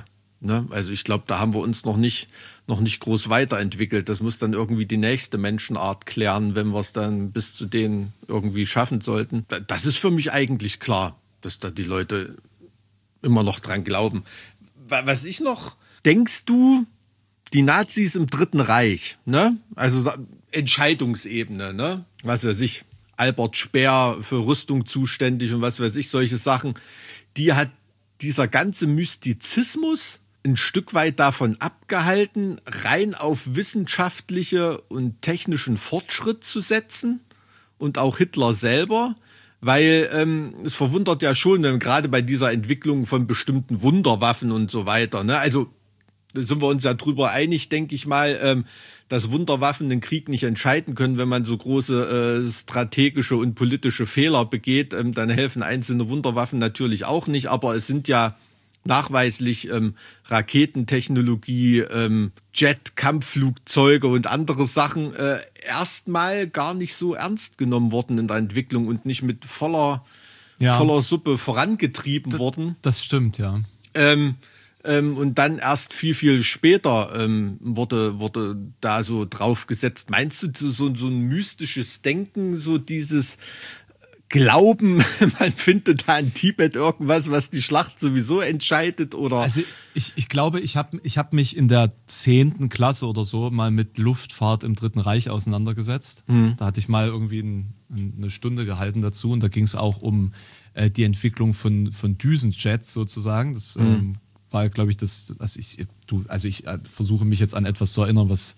Ne? Also ich glaube, da haben wir uns noch nicht groß weiterentwickelt. Das muss dann irgendwie die nächste Menschenart klären, wenn wir es dann bis zu denen irgendwie schaffen sollten. Das ist für mich eigentlich klar, dass da die Leute immer noch dran glauben. Was ich noch, denkst du, die Nazis im Dritten Reich, ne? Also Entscheidungsebene, ne? Was weiß ich, Albert Speer für Rüstung zuständig und was weiß ich, solche Sachen, die hat dieser ganze Mystizismus ein Stück weit davon abgehalten, rein auf wissenschaftliche und technischen Fortschritt zu setzen und auch Hitler selber, weil es verwundert ja schon, gerade bei dieser Entwicklung von bestimmten Wunderwaffen und so weiter, ne? Also da sind wir uns ja drüber einig, denke ich mal, dass Wunderwaffen den Krieg nicht entscheiden können, wenn man so große strategische und politische Fehler begeht, dann helfen einzelne Wunderwaffen natürlich auch nicht, aber es sind ja nachweislich Raketentechnologie, Jet-Kampfflugzeuge und andere Sachen erstmal gar nicht so ernst genommen worden in der Entwicklung und nicht mit voller Suppe vorangetrieben worden. Das stimmt, ja. Und dann erst viel, viel später wurde da so drauf gesetzt. Meinst du, so ein mystisches Denken, so dieses Glauben, man findet da in Tibet irgendwas, was die Schlacht sowieso entscheidet? Oder? Also ich glaube, ich hab mich in der 10. Klasse oder so mal mit Luftfahrt im Dritten Reich auseinandergesetzt. Da hatte ich mal irgendwie eine Stunde gehalten dazu und da ging es auch um die Entwicklung von Düsenjets sozusagen. Das war, glaube ich, ich versuche mich jetzt an etwas zu erinnern, was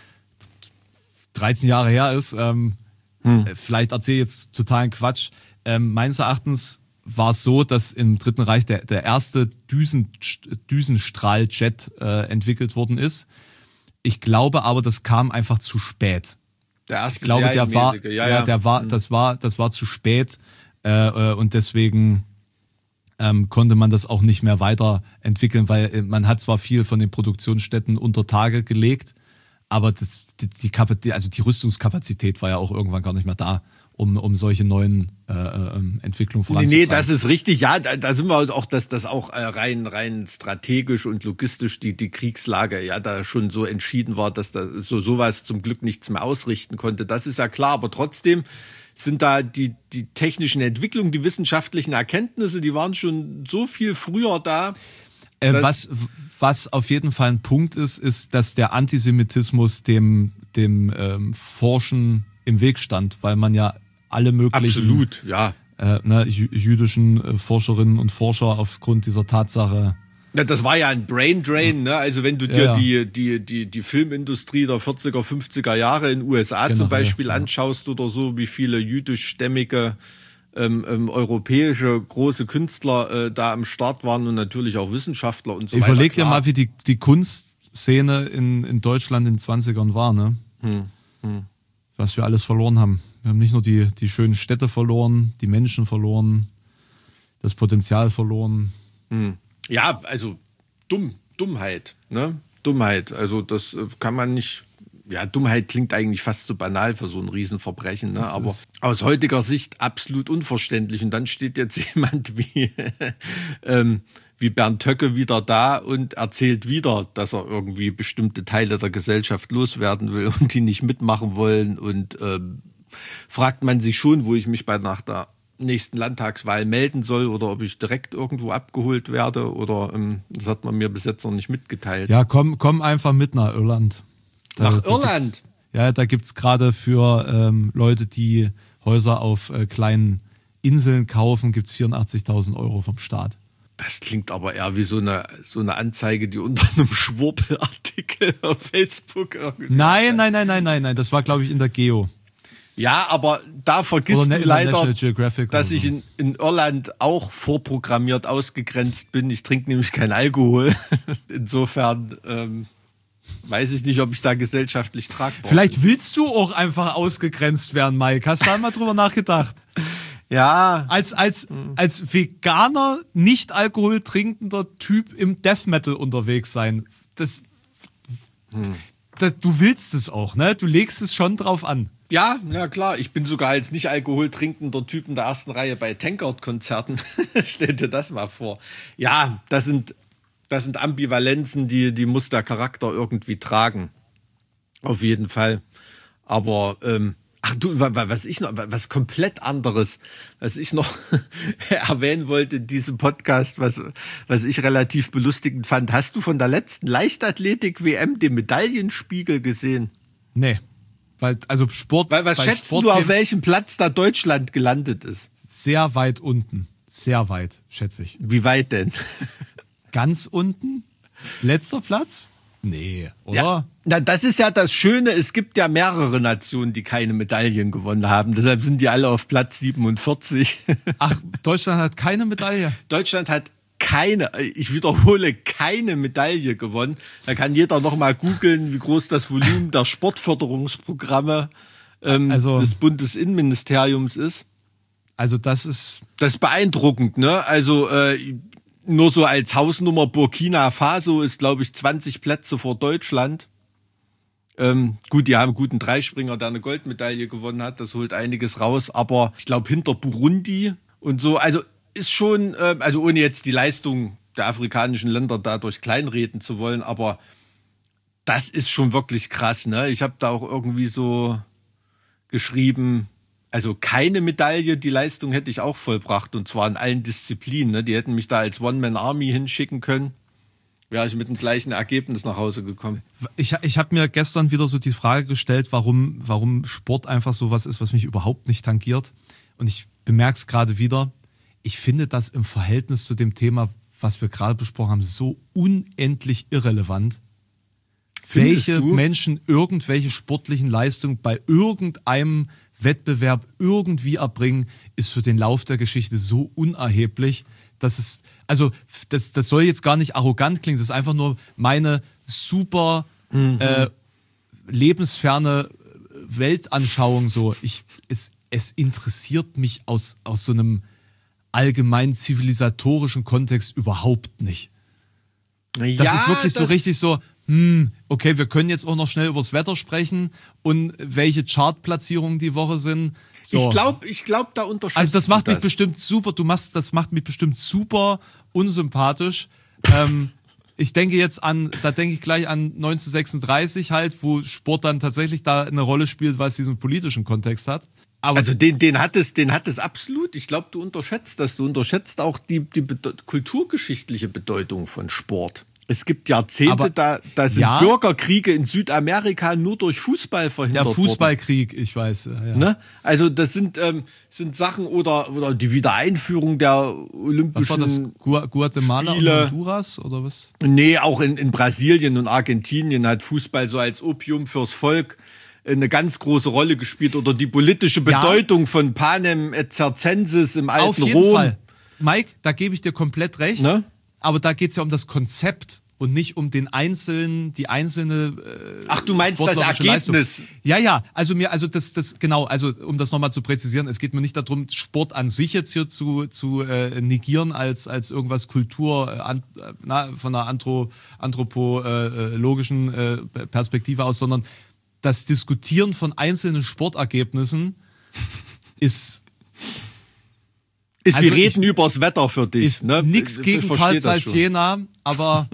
13 Jahre her ist. Vielleicht erzähle ich jetzt totalen Quatsch. Meines Erachtens war es so, dass im Dritten Reich der erste Düsenstrahljet entwickelt worden ist. Ich glaube aber, das kam einfach zu spät. Der erste, ich glaube, das war zu spät und deswegen konnte man das auch nicht mehr weiterentwickeln, weil man hat zwar viel von den Produktionsstätten unter Tage gelegt, aber die Rüstungskapazität war ja auch irgendwann gar nicht mehr da, um solche neuen Entwicklungen voranzutreiben. Nee, das ist richtig. Ja, da sind wir auch, dass das auch rein strategisch und logistisch die Kriegslage ja da schon so entschieden war, dass da sowas zum Glück nichts mehr ausrichten konnte. Das ist ja klar, aber trotzdem sind da die technischen Entwicklungen, die wissenschaftlichen Erkenntnisse, die waren schon so viel früher da. Was auf jeden Fall ein Punkt ist, dass der Antisemitismus dem Forschen im Weg stand, weil man ja alle möglichen jüdischen Forscherinnen und Forscher aufgrund dieser Tatsache. Ja, das war ja ein Braindrain, ne? Also wenn du dir die Filmindustrie der 40er, 50er Jahre in den USA zum Beispiel anschaust oder so, wie viele jüdischstämmige europäische große Künstler da am Start waren und natürlich auch Wissenschaftler und so weiter. Überleg dir mal, wie die Kunstszene in Deutschland in den 20ern war, ne? Was wir alles verloren haben. Wir haben nicht nur die schönen Städte verloren, die Menschen verloren, das Potenzial verloren. Ja, also Dummheit, ne? Dummheit, also das kann man nicht. Ja, Dummheit klingt eigentlich fast so banal für so ein Riesenverbrechen, ne? Aber aus heutiger Sicht absolut unverständlich. Und dann steht jetzt jemand wie Bernd Höcke wieder da und erzählt wieder, dass er irgendwie bestimmte Teile der Gesellschaft loswerden will und die nicht mitmachen wollen. Und fragt man sich schon, wo ich mich nach der nächsten Landtagswahl melden soll oder ob ich direkt irgendwo abgeholt werde. Oder das hat man mir bis jetzt noch nicht mitgeteilt. Ja, komm einfach mit nach Irland. Nach Irland? Da gibt es gerade für Leute, die Häuser auf kleinen Inseln kaufen, gibt es 84.000 € vom Staat. Das klingt aber eher wie so eine Anzeige, die unter einem Schwurbelartikel auf Facebook irgendwie. Nein, das war, glaube ich, in der Geo. Ja, aber da vergisst du leider, dass ich in Irland auch vorprogrammiert ausgegrenzt bin. Ich trinke nämlich keinen Alkohol. Insofern weiß ich nicht, ob ich da gesellschaftlich tragbar Vielleicht willst du auch einfach ausgegrenzt werden, Mike. Hast du da mal drüber nachgedacht? Ja. Als veganer, nicht Alkohol trinkender Typ im Death Metal unterwegs sein. Du willst es auch, ne? Du legst es schon drauf an. Ja, na klar. Ich bin sogar als nicht Alkohol trinkender Typ in der ersten Reihe bei Tankard-Konzerten. Stell dir das mal vor. Ja, das sind Das sind Ambivalenzen, die muss der Charakter irgendwie tragen. Auf jeden Fall. Aber, was komplett anderes, was ich noch erwähnen wollte in diesem Podcast, was ich relativ belustigend fand. Hast du von der letzten Leichtathletik-WM den Medaillenspiegel gesehen? Nee. Was schätzt du, auf welchem Platz da Deutschland gelandet ist? Sehr weit unten. Sehr weit, schätze ich. Wie weit denn? Ganz unten? Letzter Platz? Nee, oder? Ja, na, das ist ja das Schöne, es gibt ja mehrere Nationen, die keine Medaillen gewonnen haben. Deshalb sind die alle auf Platz 47. Ach, Deutschland hat keine Medaille? Deutschland hat ich wiederhole, keine Medaille gewonnen. Da kann jeder noch mal googeln, wie groß das Volumen der Sportförderungsprogramme des Bundesinnenministeriums ist. Also das ist beeindruckend, ne? Also nur so als Hausnummer, Burkina Faso ist, glaube ich, 20 Plätze vor Deutschland. Gut, die haben einen guten Dreispringer, der eine Goldmedaille gewonnen hat. Das holt einiges raus. Aber ich glaube, hinter Burundi und so, also ist schon, also ohne jetzt die Leistung der afrikanischen Länder dadurch kleinreden zu wollen, aber das ist schon wirklich krass, ne? Ich habe da auch irgendwie so geschrieben, also keine Medaille, die Leistung hätte ich auch vollbracht, und zwar in allen Disziplinen, ne? Die hätten mich da als One-Man-Army hinschicken können, wäre ich mit dem gleichen Ergebnis nach Hause gekommen. Ich habe mir gestern wieder so die Frage gestellt, warum Sport einfach sowas ist, was mich überhaupt nicht tangiert. Und ich bemerke es gerade wieder. Ich finde das im Verhältnis zu dem Thema, was wir gerade besprochen haben, so unendlich irrelevant. Welche Menschen irgendwelche sportlichen Leistungen bei irgendeinem Wettbewerb irgendwie erbringen, ist für den Lauf der Geschichte so unerheblich, dass es, also das soll jetzt gar nicht arrogant klingen, das ist einfach nur meine super lebensferne Weltanschauung. So. Es interessiert mich aus so einem allgemein zivilisatorischen Kontext überhaupt nicht. Das ist wirklich so richtig so, okay, wir können jetzt auch noch schnell über das Wetter sprechen und welche Chartplatzierungen die Woche sind. So. Ich glaube, da unterschätzt Also das macht mich bestimmt super, das macht mich bestimmt super unsympathisch. Ich denke gleich an 1936 halt, wo Sport dann tatsächlich da eine Rolle spielt, weil es diesen politischen Kontext hat. Aber also den hat es absolut. Ich glaube, du unterschätzt das. Du unterschätzt auch die kulturgeschichtliche Bedeutung von Sport. Es gibt Jahrzehnte, da sind Bürgerkriege in Südamerika nur durch Fußball verhindert worden. Der Fußballkrieg, ich weiß. Ja. Ne? Also das sind Sachen oder die Wiedereinführung der Olympischen Was war das? Guatemala Spiele. Und Honduras oder was? Nee, auch in Brasilien und Argentinien hat Fußball so als Opium fürs Volk eine ganz große Rolle gespielt. Oder die politische Bedeutung von Panem et Circenses im alten Rom. Auf jeden Fall. Mike, da gebe ich dir komplett recht. Ne? Aber da geht es ja um das Konzept und nicht um die einzelne Ach, du meinst das Ergebnis? Leistung. Ja, also genau, also um das nochmal zu präzisieren, es geht mir nicht darum, Sport an sich jetzt hier zu negieren als irgendwas von einer anthropologischen Perspektive aus, sondern das Diskutieren von einzelnen Sportergebnissen ist... wir reden übers Wetter für dich. Ist nichts gegen Carl Zeiss Jena, aber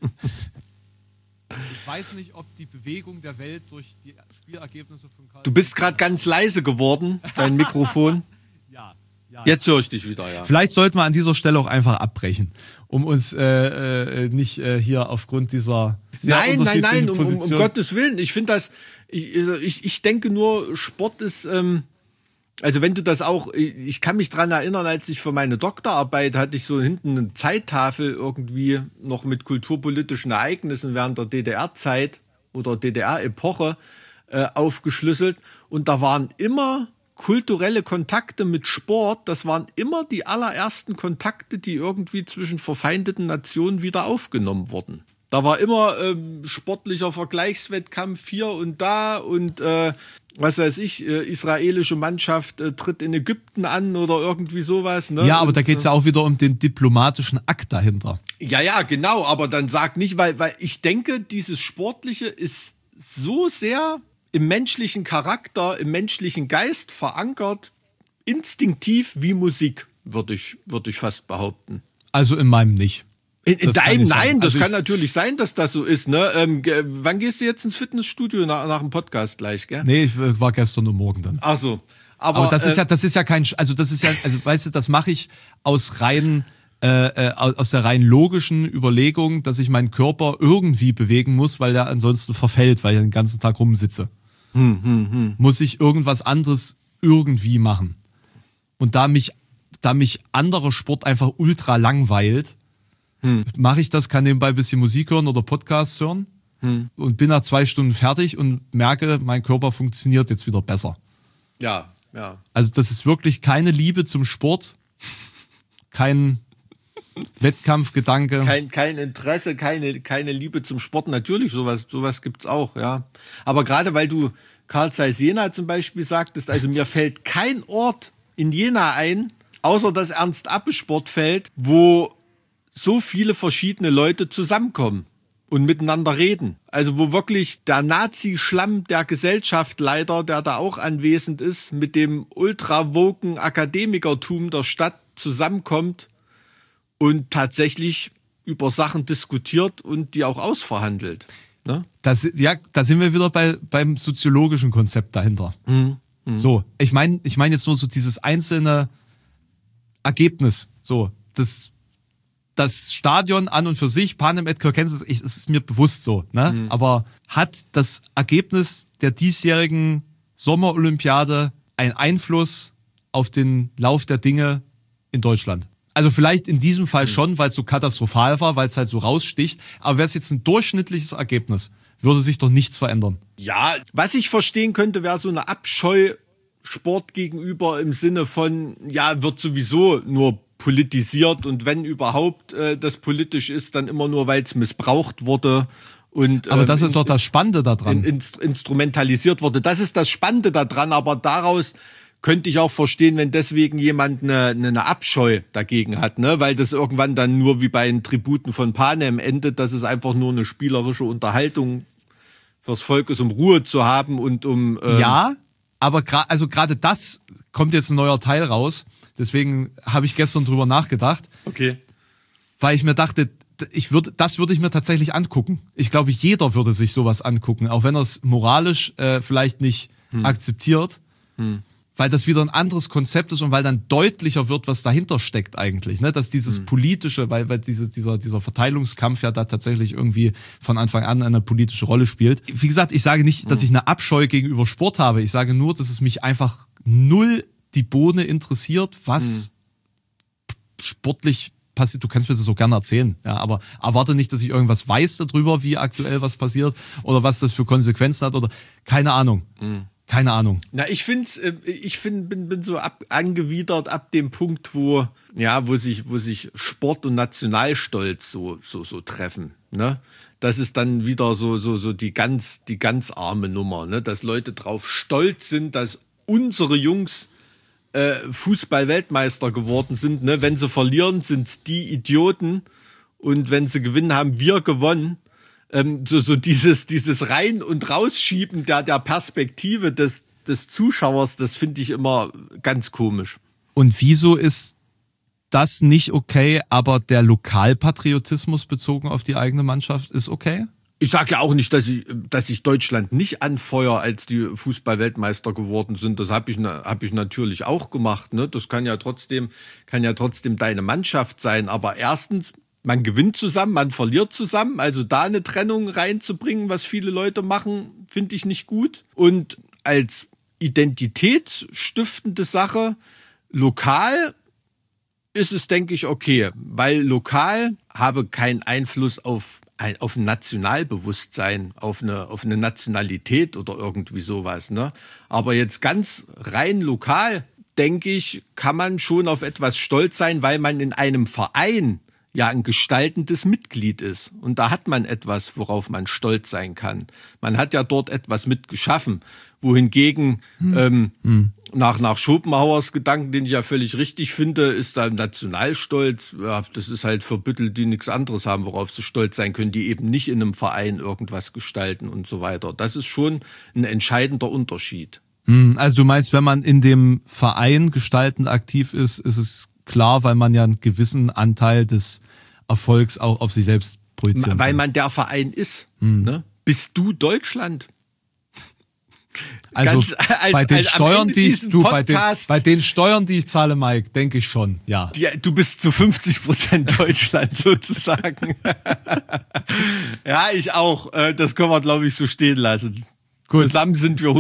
ich weiß nicht, ob die Bewegung der Welt durch die Spielergebnisse von Carl. Du bist gerade ganz leise geworden, dein Mikrofon. Ja. Jetzt höre ich dich wieder, ja. Vielleicht sollten wir an dieser Stelle auch einfach abbrechen, um uns nicht hier aufgrund dieser sehr Nein, um Gottes Willen. Ich finde das, ich denke nur, Sport ist... Also wenn du das auch, ich kann mich dran erinnern, als ich für meine Doktorarbeit hatte ich so hinten eine Zeittafel irgendwie noch mit kulturpolitischen Ereignissen während der DDR-Zeit oder DDR-Epoche aufgeschlüsselt, und da waren immer kulturelle Kontakte mit Sport, das waren immer die allerersten Kontakte, die irgendwie zwischen verfeindeten Nationen wieder aufgenommen wurden. Da war immer sportlicher Vergleichswettkampf hier und da und was weiß ich, israelische Mannschaft tritt in Ägypten an oder irgendwie sowas. Ne? Ja, aber da geht es ja auch wieder um den diplomatischen Akt dahinter. Ja, genau, aber dann sag nicht, weil ich denke, dieses Sportliche ist so sehr im menschlichen Charakter, im menschlichen Geist verankert, instinktiv wie Musik, würde ich fast behaupten. Also in meinem nicht. In Das kann deinem, nicht sein. nein, das Also kann natürlich sein, dass das so ist, ne? Wann gehst du jetzt ins Fitnessstudio? Nach dem Podcast gleich, gell? Nee, ich war gestern und morgen dann. Ach so. Aber das ist ja kein, also weißt du, das mache ich aus aus der rein logischen Überlegung, dass ich meinen Körper irgendwie bewegen muss, weil der ansonsten verfällt, weil ich den ganzen Tag rumsitze. Muss ich irgendwas anderes irgendwie machen. Und da mich anderer Sport einfach ultra langweilt, mache ich das, kann nebenbei ein bisschen Musik hören oder Podcasts hören und bin nach 2 Stunden fertig und merke, mein Körper funktioniert jetzt wieder besser. Ja. Also das ist wirklich keine Liebe zum Sport, kein Wettkampfgedanke. Kein Interesse, keine Liebe zum Sport. Natürlich, sowas gibt's auch, ja. Aber gerade weil du Carl Zeiss Jena zum Beispiel sagtest, also mir fällt kein Ort in Jena ein, außer das Ernst-Abbe-Sportfeld, wo so viele verschiedene Leute zusammenkommen und miteinander reden. Also wo wirklich der Nazi-Schlamm der Gesellschaft leider, der da auch anwesend ist, mit dem ultra-woken Akademikertum der Stadt zusammenkommt und tatsächlich über Sachen diskutiert und die auch ausverhandelt. Ne? Da sind wir wieder beim soziologischen Konzept dahinter. So, ich meine jetzt nur so dieses einzelne Ergebnis. So, das Stadion an und für sich, Panem et Circenses, es ist mir bewusst so, ne? Aber hat das Ergebnis der diesjährigen Sommerolympiade einen Einfluss auf den Lauf der Dinge in Deutschland? Also vielleicht in diesem Fall schon, weil es so katastrophal war, weil es halt so raussticht. Aber wäre es jetzt ein durchschnittliches Ergebnis, würde sich doch nichts verändern. Ja, was ich verstehen könnte, wäre so eine Abscheu Sport gegenüber im Sinne von, ja, wird sowieso nur politisiert und wenn überhaupt das politisch ist, dann immer nur, weil es missbraucht wurde. Aber das ist doch das Spannende daran. Instrumentalisiert wurde. Das ist das Spannende daran, aber daraus könnte ich auch verstehen, wenn deswegen jemand eine Abscheu dagegen hat, ne? Weil das irgendwann dann nur wie bei den Tributen von Panem endet, dass es einfach nur eine spielerische Unterhaltung fürs Volk ist, um Ruhe zu haben und um... Ja, aber gerade das kommt jetzt ein neuer Teil raus. Deswegen habe ich gestern drüber nachgedacht. Okay. Weil ich mir dachte, das würde ich mir tatsächlich angucken. Ich glaube, jeder würde sich sowas angucken, auch wenn er es moralisch vielleicht nicht akzeptiert. Weil das wieder ein anderes Konzept ist und weil dann deutlicher wird, was dahinter steckt eigentlich. Ne? Dass dieses politische, weil dieser Verteilungskampf ja da tatsächlich irgendwie von Anfang an eine politische Rolle spielt. Wie gesagt, ich sage nicht, dass ich eine Abscheu gegenüber Sport habe. Ich sage nur, dass es mich einfach null die Bohne interessiert, was sportlich passiert. Du kannst mir das so gerne erzählen, ja, aber erwarte nicht, dass ich irgendwas weiß darüber, wie aktuell was passiert oder was das für Konsequenzen hat oder keine Ahnung. Keine Ahnung. Na, bin so angewidert ab dem Punkt, wo sich Sport und Nationalstolz so treffen, ne? Das ist dann wieder so die ganz arme Nummer, ne? Dass Leute drauf stolz sind, dass unsere Jungs Fußball-Weltmeister geworden sind, ne? Wenn sie verlieren, sind es die Idioten und wenn sie gewinnen, haben wir gewonnen. So dieses Rein- und Rausschieben der Perspektive des Zuschauers, das finde ich immer ganz komisch. Und wieso ist das nicht okay, aber der Lokalpatriotismus bezogen auf die eigene Mannschaft ist okay? Ich sage ja auch nicht, dass ich Deutschland nicht anfeuere, als die Fußball-Weltmeister geworden sind. Das habe ich natürlich auch gemacht. Ne? Das kann ja trotzdem deine Mannschaft sein. Aber erstens, man gewinnt zusammen, man verliert zusammen. Also da eine Trennung reinzubringen, was viele Leute machen, finde ich nicht gut. Und als identitätsstiftende Sache, lokal ist es, denke ich, okay. Weil lokal habe keinen Einfluss auf ein Nationalbewusstsein, auf eine Nationalität oder irgendwie sowas. Ne? Aber jetzt ganz rein lokal, denke ich, kann man schon auf etwas stolz sein, weil man in einem Verein ja ein gestaltendes Mitglied ist. Und da hat man etwas, worauf man stolz sein kann. Man hat ja dort etwas mitgeschaffen, wohingegen nach Schopenhauers Gedanken, den ich ja völlig richtig finde, ist da Nationalstolz, ja, das ist halt für Büttel, die nichts anderes haben, worauf sie stolz sein können, die eben nicht in einem Verein irgendwas gestalten und so weiter. Das ist schon ein entscheidender Unterschied. Also du meinst, wenn man in dem Verein gestaltend aktiv ist, ist es klar, weil man ja einen gewissen Anteil des Erfolgs auch auf sich selbst projizieren. Weil man der Verein ist. Ne? Bist du Deutschland? Also bei den Steuern, bei den Steuern, die ich zahle, Mike, denke ich schon, ja. Du bist zu 50% Deutschland sozusagen. Ja, ich auch. Das können wir, glaube ich, so stehen lassen. Gut. Zusammen sind wir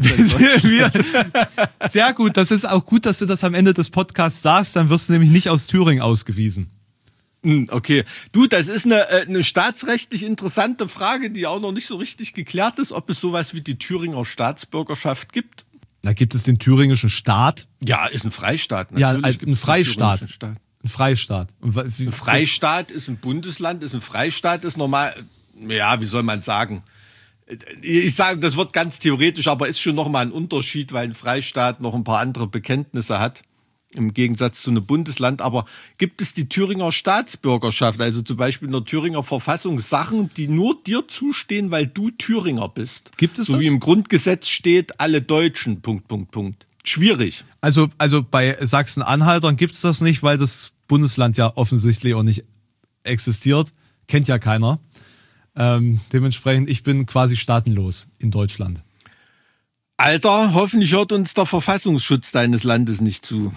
100%. Sehr gut. Das ist auch gut, dass du das am Ende des Podcasts sagst. Dann wirst du nämlich nicht aus Thüringen ausgewiesen. Okay. Du, das ist eine staatsrechtlich interessante Frage, die auch noch nicht so richtig geklärt ist, ob es sowas wie die Thüringer Staatsbürgerschaft gibt. Da gibt es den thüringischen Staat. Ja, ist ein Freistaat. Natürlich ja, also ein Freistaat. Ein Freistaat. Ein Freistaat ist ein Bundesland, ist ein Freistaat, ist normal, ja, wie soll man sagen? Ich sage, das wird ganz theoretisch, aber ist schon nochmal ein Unterschied, weil ein Freistaat noch ein paar andere Bekenntnisse hat. Im Gegensatz zu einem Bundesland. Aber gibt es die Thüringer Staatsbürgerschaft, also zum Beispiel in der Thüringer Verfassung, Sachen, die nur dir zustehen, weil du Thüringer bist? Gibt es so das? Wie im Grundgesetz steht, alle Deutschen, .. Schwierig. Also bei Sachsen-Anhaltern gibt es das nicht, weil das Bundesland ja offensichtlich auch nicht existiert. Kennt ja keiner. Dementsprechend, ich bin quasi staatenlos in Deutschland. Alter, hoffentlich hört uns der Verfassungsschutz deines Landes nicht zu.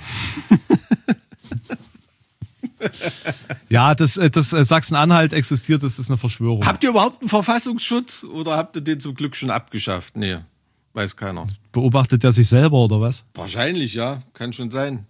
Ja, dass Sachsen-Anhalt existiert, das ist eine Verschwörung. Habt ihr überhaupt einen Verfassungsschutz oder habt ihr den zum Glück schon abgeschafft? Nee, weiß keiner. Beobachtet er sich selber oder was? Wahrscheinlich, ja. Kann schon sein.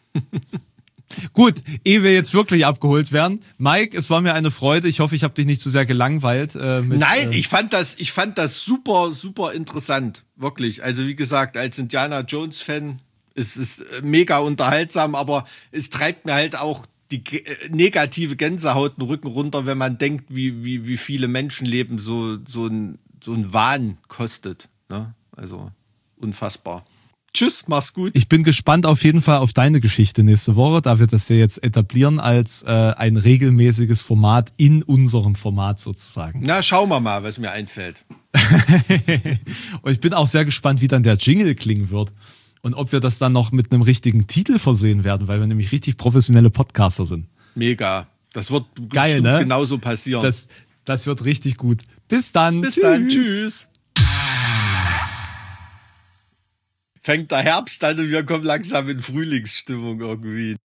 Gut, ehe wir jetzt wirklich abgeholt werden. Mike, es war mir eine Freude. Ich hoffe, ich habe dich nicht zu sehr gelangweilt. Nein, ich fand das super, super interessant. Wirklich. Also wie gesagt, als Indiana Jones-Fan, es ist mega unterhaltsam, aber es treibt mir halt auch die negative Gänsehaut den Rücken runter, wenn man denkt, wie viele Menschenleben so ein Wahn kostet. Ne? Also unfassbar. Tschüss, mach's gut. Ich bin gespannt auf jeden Fall auf deine Geschichte nächste Woche, da wir das ja jetzt etablieren als ein regelmäßiges Format in unserem Format sozusagen. Na, schauen wir mal, was mir einfällt. Und ich bin auch sehr gespannt, wie dann der Jingle klingen wird und ob wir das dann noch mit einem richtigen Titel versehen werden, weil wir nämlich richtig professionelle Podcaster sind. Mega. Das wird geil, ne? Genauso passieren. Das wird richtig gut. Bis dann. Bis dann. Tschüss. Fängt der Herbst an und wir kommen langsam in Frühlingsstimmung irgendwie.